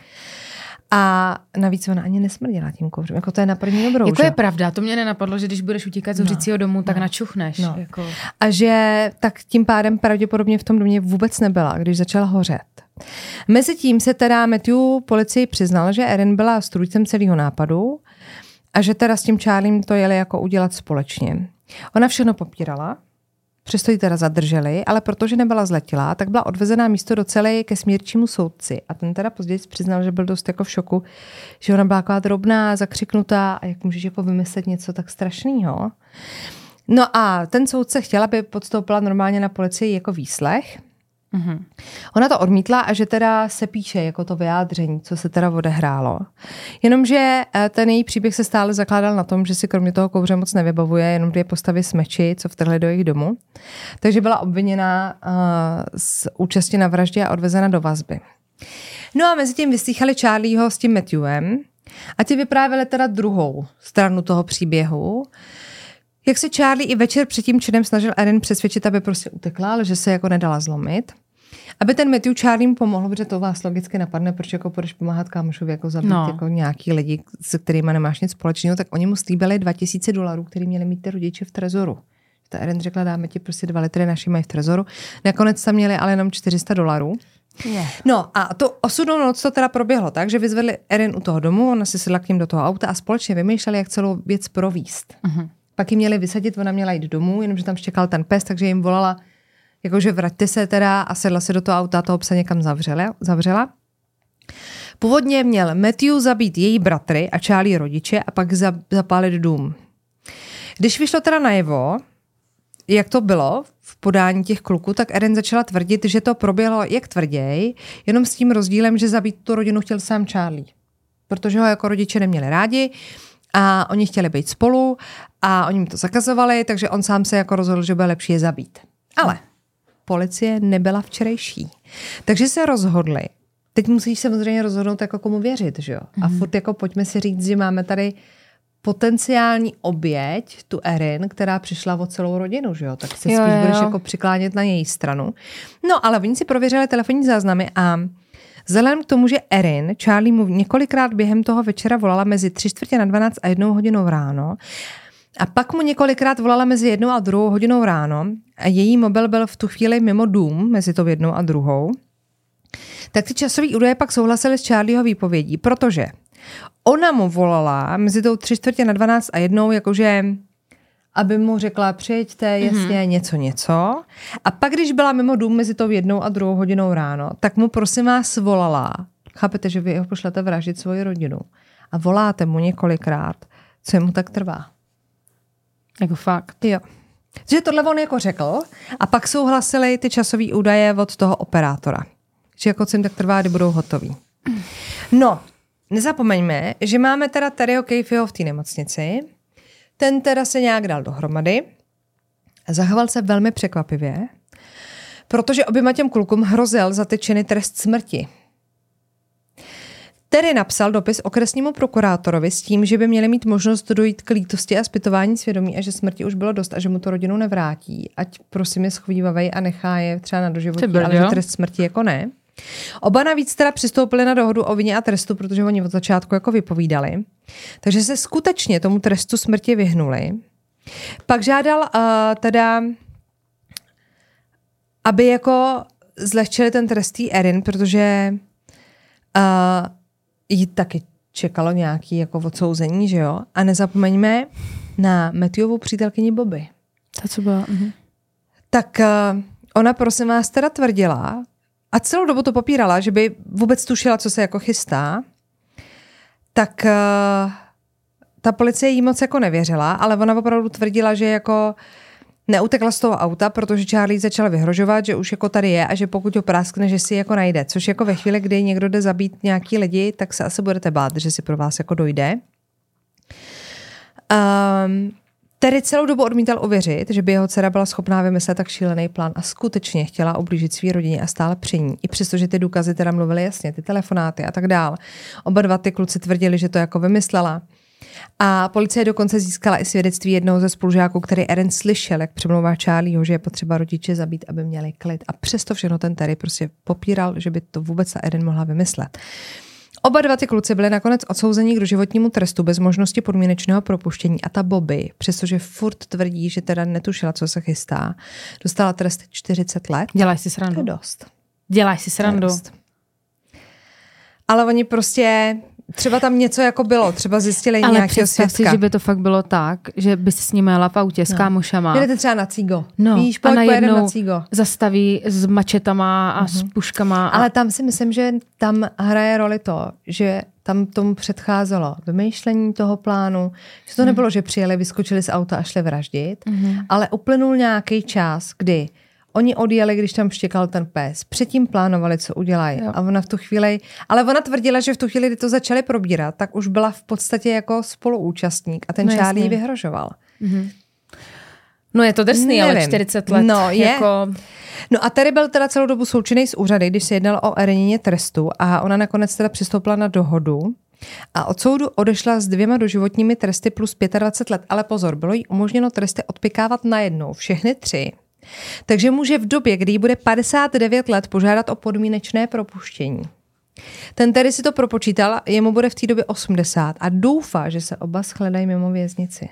A navíc ona ani nesmrdila tím kouřem. Jako to je na první dobrou. Jako že? je pravda, to mě nenapadlo, že když budeš utíkat z hořícího domu, tak no. načuchneš. No. Jako. A že tak tím pádem pravděpodobně v tom domě vůbec nebyla, když začala hořet. Mezitím se teda Matthew policii přiznal, že Erin byla strůjcem celého nápadu a že teda s tím Charliem to jeli jako udělat společně. Ona všechno popírala, přesto ji teda zadrželi, ale protože nebyla zletilá, tak byla odvezená místo do celé ke smírčímu soudci. A ten teda později přiznal, že byl dost jako v šoku, že ona byla taková drobná, zakřiknutá a jak můžeš jako vymyslet něco tak strašného. No a ten soudce chtěl, aby podstoupila normálně na policii jako výslech. Mm-hmm. Ona to odmítla a že teda se píše jako to vyjádření, co se teda odehrálo. Jenomže ten její příběh se stále zakládal na tom, že si kromě toho kouře moc nevybavuje, jenom dvě postavy smeči, co vtrhly do jejich domu. Takže byla obviněna uh, z účasti na vraždě a odvezena do vazby. No a mezi tím vyslýchali Charlieho s tím Matthewem a ti vyprávěli teda druhou stranu toho příběhu. Jak se Charlie i večer před tím činem snažil Erin přesvědčit, aby prostě utekla, ale že se jako nedala zlomit. Aby ten Matthew Charlie pomohl, protože to vás logicky napadne, protože jako budeš pomáhat kámošovi jako zabít no. jako nějaký lidi, se kterými nemáš nic společného, tak oni mu slíbili dva tisíce dolarů, který měli mít ty rodiče v trezoru. Ta Erin řekla, dáme ti prostě dva litry, naši mají v trezoru. Nakonec tam měli ale jenom čtyři sta dolarů. Yeah. No a to osudnou noc to teda proběhlo tak, že vyzvedli Erin u toho domu, ona si sedla k ním do toho auta a společně vymýšleli, jak celou věc províst. Uh-huh. Pak ji měli vysadit, ona měla jít domů, jenomže tam čekal ten pes, takže jim volala, jakože vraťte se teda a sedla se do toho auta a toho psa někam zavřela. zavřela. Původně měl Matthew zabít její bratry a Charlie rodiče a pak zapálit dům. Když vyšlo teda najevo, jak to bylo v podání těch kluků, tak Erin začala tvrdit, že to proběhlo jak tvrději, jenom s tím rozdílem, že zabít tu rodinu chtěl sám Charlie. Protože ho jako rodiče neměli rádi a oni chtěli být spolu a oni mi to zakazovali, takže on sám se jako rozhodl, že bude lepší je zabít. Ale policie nebyla včerejší. Takže se rozhodli. Teď musíš samozřejmě rozhodnout, jako komu věřit, že jo? Mm. A furt jako pojďme si říct, že máme tady potenciální oběť, tu Erin, která přišla o celou rodinu, že jo? Tak se jo, spíš jo. budeš jako přiklánět na její stranu. No, ale oni si prověřili telefonní záznamy a vzhledem k tomu, že Erin Charlie mu několikrát během toho večera volala mezi tři čtvrtě na dvanáct a jednou hodinou ráno a pak mu několikrát volala mezi jednou a druhou hodinou ráno a její mobil byl v tu chvíli mimo dům, mezi tou jednou a druhou, tak ty časový údaje pak souhlasily s Charlieho výpovědí, protože ona mu volala mezi tou tři čtvrtě na dvanáct a jednou, jakože aby mu řekla, přijďte, jasně, mm-hmm. něco, něco. A pak, když byla mimo dům mezi tou jednou a druhou hodinou ráno, tak mu prosím vás volala. Chápete, že vy ho pošlete vraždit svoji rodinu. A voláte mu několikrát, co mu tak trvá. Jako fakt. Jo. Že tohle on jako řekl a pak souhlasili ty časové údaje od toho operátora. Že jako co jim tak trvá, kdy budou hotoví. No, nezapomeňme, že máme teda Terryho Caffeyho v té nemocnici. Ten teda se nějak dal dohromady a zachoval se velmi překvapivě, protože oběma těm klukům hrozil za ty činy trest smrti. Terry napsal dopis okresnímu prokurátorovi s tím, že by měli mít možnost dojít k lítosti a zpytování svědomí a že smrti už bylo dost a že mu to rodinu nevrátí. Ať prosím je schovívavej a nechá je třeba na doživotí, ale že trest smrti jako ne. Oba navíc teda přistoupili na dohodu o vině a trestu, protože oni od začátku jako vypovídali. Takže se skutečně tomu trestu smrti vyhnuli. Pak žádal uh, teda, aby jako zlehčili ten trest tý Erin, protože uh, jí taky čekalo nějaký jako odsouzení, že jo? A nezapomeňme na Matthewovu přítelkyni Bobby. Ta, co byla. Mhm. Tak uh, ona prosím vás teda tvrdila, a celou dobu to popírala, že by vůbec tušila, co se jako chystá, tak uh, ta policie jí moc jako nevěřila, ale ona opravdu tvrdila, že jako neutekla z toho auta, protože Charlie začal vyhrožovat, že už jako tady je a že pokud ho práskne, že si jako najde. Což jako ve chvíli, kdy někdo jde zabít nějaký lidi, tak se asi budete bát, že si pro vás jako dojde. Um, Terry celou dobu odmítal uvěřit, že by jeho dcera byla schopná vymyslet tak šílený plán a skutečně chtěla ublížit svý rodině a stále při ní. I přesto, že ty důkazy teda mluvily jasně, ty telefonáty a tak dál. Oba dva ty kluci tvrdili, že to jako vymyslela. A policie dokonce získala i svědectví jednoho ze spolužáků, který Erin slyšel, jak přemlouvá Charlieho, že je potřeba rodiče zabít, aby měli klid. A přesto všechno ten Terry prostě popíral, že by to vůbec ta Erin mohla vymyslet. Oba dva ty kluci byli nakonec odsouzeni k doživotnímu trestu bez možnosti podmínečného propuštění a ta Bobby, přestože furt tvrdí, že teda netušila, co se chystá, dostala trest čtyřicet let. Děláš si srandu. To je dost. Děláš si srandu. Ale oni prostě... Třeba tam něco jako bylo, třeba zjistili ale nějakého svědka. Ale představ si, že by to fakt bylo tak, že by si s ním jela v autě s no. kámošama. Jdete třeba na cígo. No, Víš, pojď, a pojedeme na cígo. Zastaví s mačetama a mm-hmm. s puškama. A... Ale tam si myslím, že tam hraje roli to, že tam tomu předcházelo vymýšlení toho plánu, že to mm. nebylo, že přijeli, vyskočili z auta a šli vraždit, mm-hmm. ale uplynul nějaký čas, kdy oni odjeli, když tam štěkal ten pes. Předtím plánovali, co udělají. Jo. A ona v tu chvíli... Ale ona tvrdila, že v tu chvíli, kdy to začali probírat, tak už byla v podstatě jako spoluúčastník a ten no, Charlie vyhrožoval. Mhm. No je to drsný, Nevím. ale čtyřicet let. No je. Jako... No a Terry byl teda celou dobu součinný z úřady, když se jednalo o Erině trestu a ona nakonec teda přistoupila na dohodu a od soudu odešla s dvěma doživotními tresty plus dvacet pět let. Ale pozor, bylo jí umožněno tresty odpikávat najednou, všechny tři. Takže může v době, kdy jí bude padesát devět let, požádat o podmínečné propuštění. Ten Terry si to propočítal, jemu bude v té době osmdesát a doufá, že se oba shledají mimo věznici.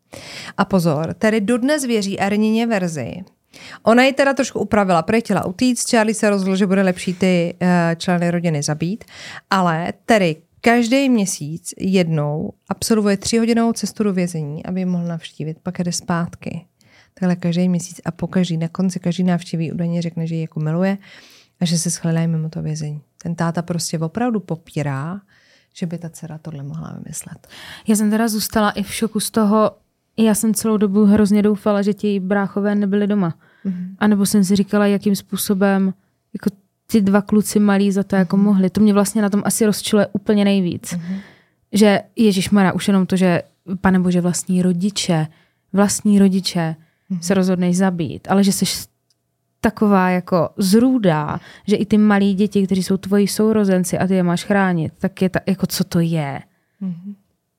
A pozor, Terry dodnes věří Erině verzi. Ona ji teda trošku upravila, prej chtěla utíct, Charlie se rozhodl, že bude lepší ty uh, členy rodiny zabít, ale Terry každý měsíc jednou absolvuje tříhodinovou cestu do vězení, aby ji mohl navštívit, pak jde zpátky. Takhle každý měsíc a pokaždý, na konci každý návštěví údajně řekne, že ji jako miluje a že se shledají mimo to vězení. Ten táta prostě opravdu popírá, že by ta dcera tohle mohla vymyslet. Já jsem teda zůstala i v šoku z toho, já jsem celou dobu hrozně doufala, že ti bráchové nebyli doma. Mm-hmm. A nebo jsem si říkala, jakým způsobem jako ty dva kluci malí za to jako mm-hmm. mohli. To mě vlastně na tom asi rozčiluje úplně nejvíc. Mm-hmm. Že ježišmarja, už jenom to, že pane bože, vlastní rodiče, vlastní rodiče mm-hmm. se rozhodnej zabít, ale že jsi taková jako zrůdá, že i ty malí děti, kteří jsou tvoji sourozenci a ty je máš chránit, tak je ta, jako co to je? Mm-hmm.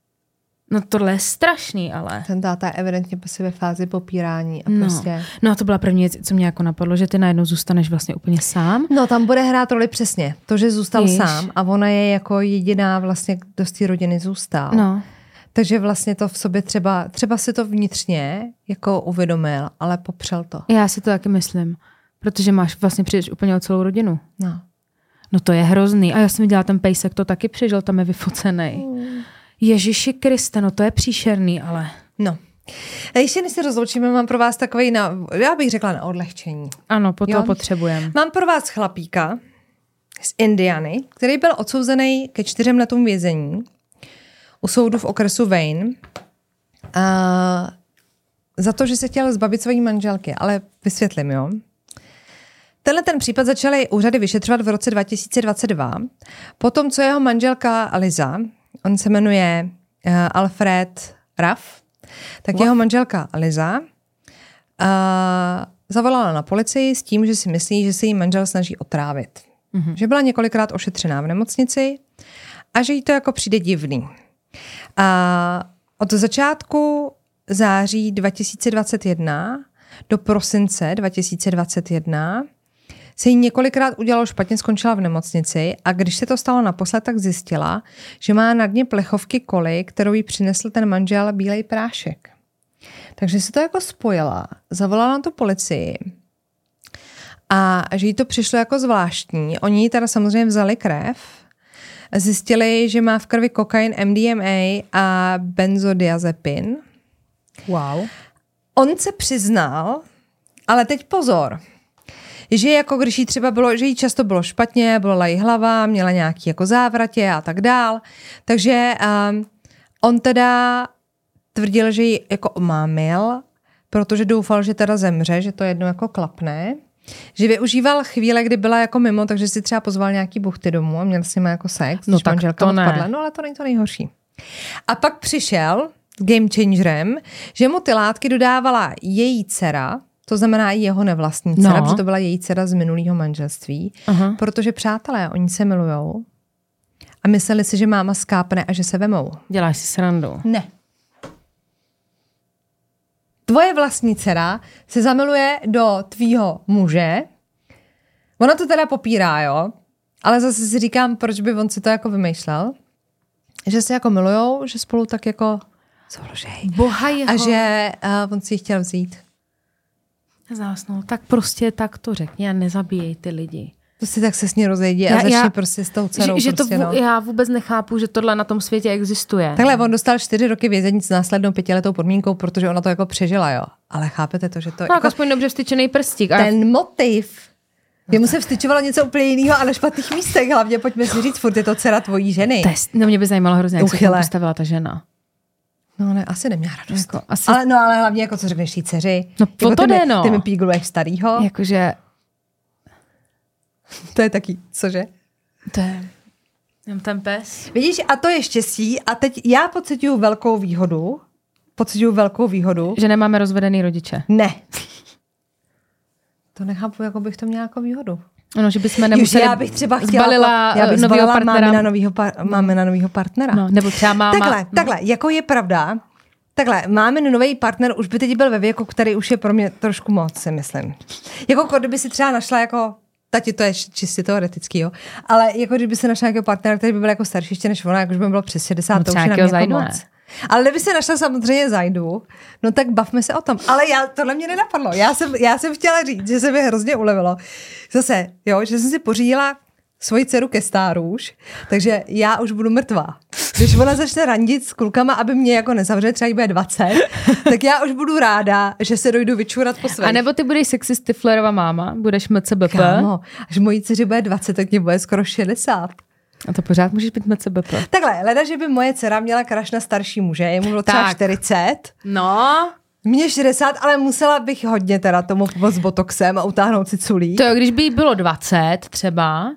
No tohle je strašný, ale. Ten táta je evidentně ve fázi popírání a no. prostě. No a to byla první věc, co mě jako napadlo, že ty najednou zůstaneš vlastně úplně sám. No tam bude hrát roli přesně. To, že zůstal Víš. sám a ona je jako jediná vlastně, kdo z té rodiny zůstal. No. Takže vlastně to v sobě třeba, třeba si to vnitřně jako uvědomil, ale popřel to. Já si to taky myslím, protože máš vlastně přijdeš úplně o celou rodinu. No. No to je hrozný. A já jsem viděla, ten pejsek to taky přežil, tam je vyfocený. Mm. Ježiši Kriste, no to je příšerný, ale... No. A ještě než se rozloučíme, mám pro vás takový, na, já bych řekla na odlehčení. Ano, po to potřebujeme. Mám pro vás chlapíka z Indiany, který byl odsouzený ke čtyřem letům vězení u soudu v okresu Wayne a za to, že se chtěl zbavit své manželky, ale vysvětlím, jo. Tenhle ten případ začaly úřady vyšetřovat v roce dva tisíce dvacet dva, potom co jeho manželka Liza, on se jmenuje uh, Alfred Ruff, tak What? jeho manželka Liza uh, zavolala na policii s tím, že si myslí, že se jí manžel snaží otrávit. Mm-hmm. Že byla několikrát ošetřená v nemocnici a že jí to jako přijde divný. A od začátku září dva tisíce dvacet jedna do prosince dva tisíce dvacet jedna se jí několikrát udělalo špatně, skončila v nemocnici a když se to stalo naposled, tak zjistila, že má na dně plechovky koly, kterou jí přinesl ten manžel bílej prášek. Takže se to jako spojila, zavolala na tu policii a že jí to přišlo jako zvláštní. Oni jí teda samozřejmě vzali krev, zjistili, že má v krvi kokain, M D M A a benzodiazepin. Wow. On se přiznal, ale teď pozor, že jako když jí třeba bylo, že jí často bylo špatně, bolela jí hlava, měla nějaký jako závratě a tak dál. Takže um, on teda tvrdil, že ji jako omámil, protože doufal, že teda zemře, že to jedno jako klapne. Že využíval chvíle, kdy byla jako mimo, takže si třeba pozval nějaký buchty domů a měl s nimi jako sex, no když manželka odpadla. No ale to není to nejhorší. A pak přišel game changerem, že mu ty látky dodávala její dcera, to znamená i jeho nevlastní dcera, no. Protože to byla její dcera z minulého manželství, uh-huh. Protože přátelé, oni se milujou a mysleli si, že máma skápne a že se vemou. Děláš si srandu. Ne. Tvoje vlastní dcera se zamiluje do tvýho muže. Ona to teda popírá, jo? Ale zase si říkám, proč by on si to jako vymýšlel. Že se jako milujou, že spolu tak jako souložej. Boha jeho. A že uh, on si ji chtěl vzít. Zásnul. Tak prostě tak to řekni a nezabíjej ty lidi. To si tak se s ní rozejdi a začni já, prostě s tou dcerou. Že, prostě, že to v, no. Já vůbec nechápu, že tohle na tom světě existuje. Takhle, on dostal čtyři roky vězení s následnou pětiletou podmínkou, protože ona to jako přežila, jo. Ale chápete to, že to... No, jako aspoň dobře vstyčený prstík. Ten ale... motiv. Jemu se vstyčovalo něco úplně jiného a na špatných místech. Hlavně pojďme si říct, furt je to dcera tvojí ženy. Test. No mě by zajímalo hrozně, jak se tam postavila ta žena. No ne, asi neměla radost. Jako, asi... ale, no ale hlavně jako co řekneš tý dceři. No jako to ty jde, mi, no. Ty mi pígluješ starýho. Jakože... To je taky, cože? To je... Jem ten pes. Vidíš, a to je štěstí. A teď já pociťuju velkou výhodu. Pociťuju velkou výhodu. Že nemáme rozvedený rodiče. Ne. To nechápu, jako bych to měla jako výhodu. No, že bychom nemuseli... Už já bych třeba chtěla... Zbalila já bych novýho partnera. Máme na novýho, par, máme na novýho partnera. No, nebo třeba máma... Takhle, no. takhle, jako je pravda... Takhle, máme nový partner, už by teď byl ve věku, který už je pro mě trošku moc, si myslím. Jako kdyby si třeba našla jako, tati, to je čistě teoretický, jo, ale jako kdyby si našla jako partner, který by byl jako starší ještě než ona, jak už by bylo přes šedesát, no, to už je na mě jako zajdu, moc. Ne? Ale kdyby se našla samozřejmě zajdu, no tak bavme se o tom. Ale já, tohle mě nenapadlo. Já jsem, já jsem chtěla říct, že se mi hrozně ulevilo. Zase, jo, že jsem si pořídila svoji dceru ke stárůž, takže já už budu mrtvá. Když ona začne randit s klukama, aby mě jako nezavřeli, třeba jí bude dvacet, tak já už budu ráda, že se dojdu vyčurat po svých. A nebo ty budeš sexy Stiflerova máma, budeš M C B P. Kámo, až mojí dceři bude dvacet, tak mě bude skoro šedesát. A to pořád můžeš být M C B P. Takhle, leda, že by moje dcera měla crush na starší muže, jemu bylo třeba čtyřicet. No... Mně šedesát, ale musela bych hodně teda tomu pomoct s botoxem a utáhnout si culí. To jo, když by jí bylo dvacet třeba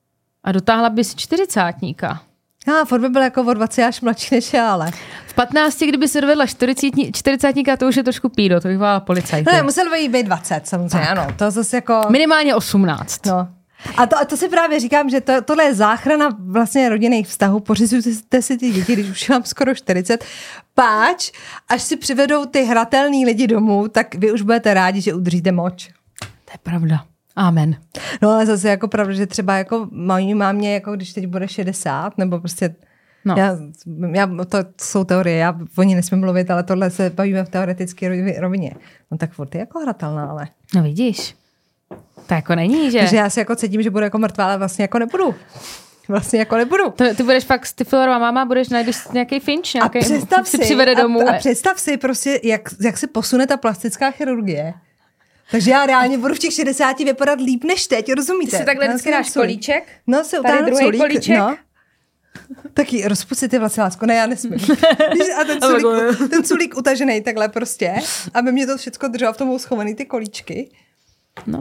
a dotáhla by si čtyřicátníka. A furt by byl jako o dvacet až mladší než já, ale. V patnácti, kdyby se dovedla čtyřicátníka, to už je trošku pído, to bych volala policajty. No ne, musel by jí být dvacet, samozřejmě, tak. Ano. To zase jako... Minimálně osmnáct. No. A to, a to si právě říkám, že to, tohle je záchrana vlastně rodinných vztahů. Pořizujte si ty děti, když už mám skoro čtyřicet. Páč, až si přivedou ty hratelný lidi domů, tak vy už budete rádi, že udržíte moč. To je pravda. Amen. No ale zase jako pravda, že třeba jako mojí mámě, jako když teď bude šedesát, nebo prostě no. já, já, to jsou teorie, já o ní nesmím mluvit, ale tohle se bavíme v teoretické rovině. No tak furt je jako hratelná, ale. No vidíš. To jako není, že? Takže já si jako cítím, že budu jako mrtvá, ale vlastně jako nebudu. Vlastně jako nebudu. To, ty budeš fakt Stiflerová máma, budeš najdeš nějaký Finch, nějaký, a představ si, přivede domů. A, a představ si prostě, jak, jak se posune ta plastická chirurgie. Takže já reálně budu v těch šedesáti vypadat líp než teď, rozumíte? Ty si takhle vždycky dáš kolíček. No, se tady druhý kolíček. No. Taky rozpustit ty vlasy, lásko, ne, já nesmím. A ten culík, ten culík utažený takhle prostě, aby mě to všechno drželo v tomu schovaný ty kolíčky. No.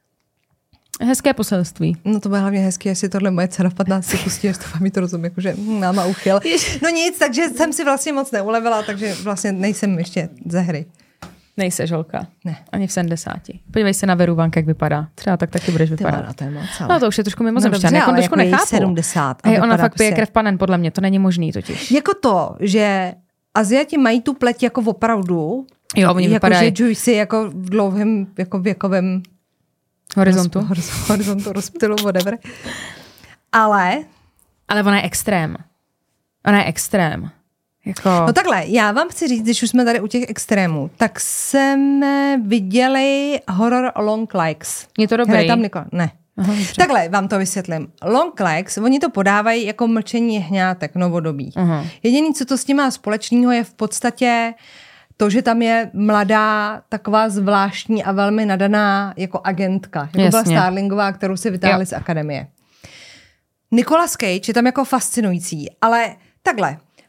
Hezké poselství. No to bude hlavně hezké, jestli tohle moje dcera v patnácti pustí, že to vám mi to rozumí, jakože máma uchyl. No nic, takže jsem si vlastně moc neulevila, takže vlastně nejsem ještě ze hry. Nejseš holka. Ne. Ani v sedmdesáti. Podívej se na Veru Vank, jak vypadá. Třeba tak taky budeš vypadat. Ty, to je moc, ale... No to už je trošku mimozemšťan. No, jako trošku jako nechápu. sedmdesát. Hej, ona fakt prostě... pije krev panen, podle mě. To není možný totiž. Jako to, že Aziati mají tu pleť jako opravdu. Jo, oni jako, vypadají. že Juicy jako v dlouhém jako věkovém horizontu. Roz, horizontu, rozptylu, whatever. Ale... Ale ona je extrém. Ona je extrém. Jako... No takhle, já vám chci říct, když už jsme tady u těch extrémů, tak jsme viděli horor Long Legs. Je to dobrý? Hraje tam Nikola? Ne. Aha, takhle vám to vysvětlím. Long Legs, oni to podávají jako mlčení hňátek novodobí. Aha. Jediné, co to s tím má společného, je v podstatě to, že tam je mladá, taková zvláštní a velmi nadaná jako agentka. Jako Jasně. byla Starlingová, kterou si vytáhli z akademie. Nicolas Cage je tam jako fascinující, ale takhle.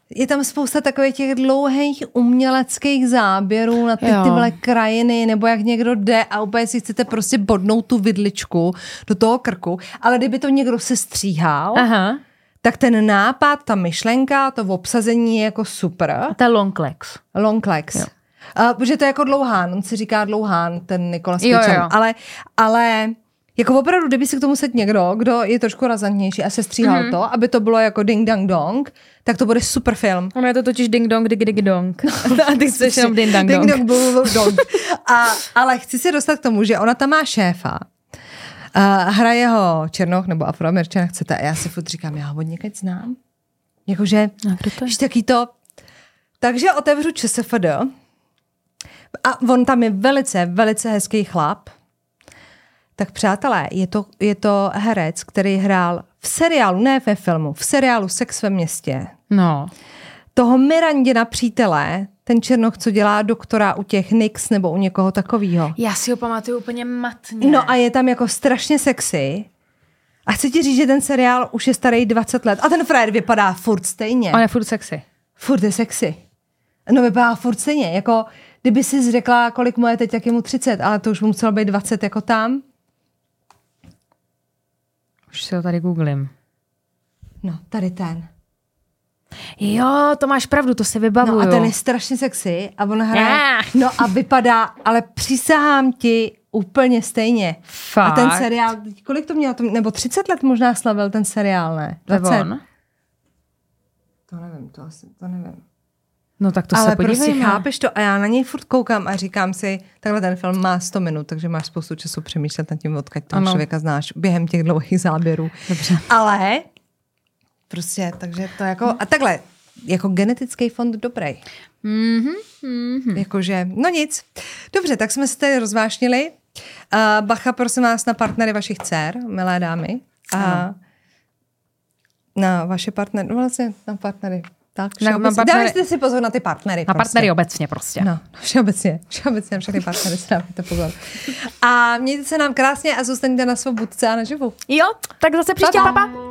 je tam spousta takových těch dlouhých uměleckých záběrů na ty, ty vole krajiny, nebo jak někdo jde a úplně si chcete prostě bodnout tu vidličku do toho krku, ale kdyby to někdo se stříhal, Aha. tak ten nápad, ta myšlenka, to obsazení je jako super. A to je long legs. Long legs. Jo. Uh, protože to je jako dlouhán, on si říká dlouhán, ten Nicolas Cage, ale, ale jako opravdu, kdyby si k tomu set někdo, kdo je trošku razantnější a se stříhal mm-hmm. to, aby to bylo jako ding dang dong, tak to bude super film. Ono je to totiž ding dong, dig dig dong. No, a ty chceš jenom ding dang dong. Ding dong, dong. A, ale chci si dostat k tomu, že ona tam má šéfa. Uh, hraje ho Černoch nebo Afroameričan, chcete. A já si furt říkám, já ho od někde znám. Jakože, víš, taký to. Takže otevřu ČSFD. A on tam je velice, velice hezký chlap. Tak přátelé, je to, je to herec, který hrál v seriálu, ne ve filmu, v seriálu Sex ve městě. No. Toho Mirandina přítele, ten Černoch, co dělá doktora u těch Nix nebo u někoho takového. Já si ho pamatuju úplně matně. No a je tam jako strašně sexy. A chci ti říct, že ten seriál už je starý dvacet let. A ten frajer vypadá furt stejně. On je furt sexy. Furt je sexy. No vypadá furt stejně. Jako, kdyby jsi řekla, kolik mu je teď, tak je mu třicet, ale to už mu muselo být dvacet jako tam. Už si ho tady googlím. No, tady ten. Jo, to máš pravdu, to si vybavuju. No a ten je strašně sexy a on hraje, yeah. no a vypadá, ale přísahám ti úplně stejně. Fakt? A ten seriál, kolik to mělo, nebo třicet let možná slavil ten seriál, ne? dvacet? To nevím, to asi, to nevím. No tak to ale se podívejme. Ale prostě chápeš to a já na něj furt koukám a říkám si, takhle ten film má sto minut, takže máš spoustu času přemýšlet nad tím, odkud toho ano. člověka znáš během těch dlouhých záběrů. Dobře. Ale prostě, takže to jako, a takhle, jako genetický fond dobrý. Mm-hmm, mm-hmm. Jakože, no nic. Dobře, tak jsme se tady rozvášnili. Uh, bacha, prosím vás, na partnery vašich dcer, milé dámy. A na vaše partnery, no vlastně na partnery. Tak, partnery... Dávajte si pozor na ty partnery. Na prostě. partnery obecně prostě. No, všeobecně. Všeobecně na všechny partnery si dávajte pozor. A mějte se nám krásně a zůstaňte na svobodce a naživu. Jo, tak zase příště, papa.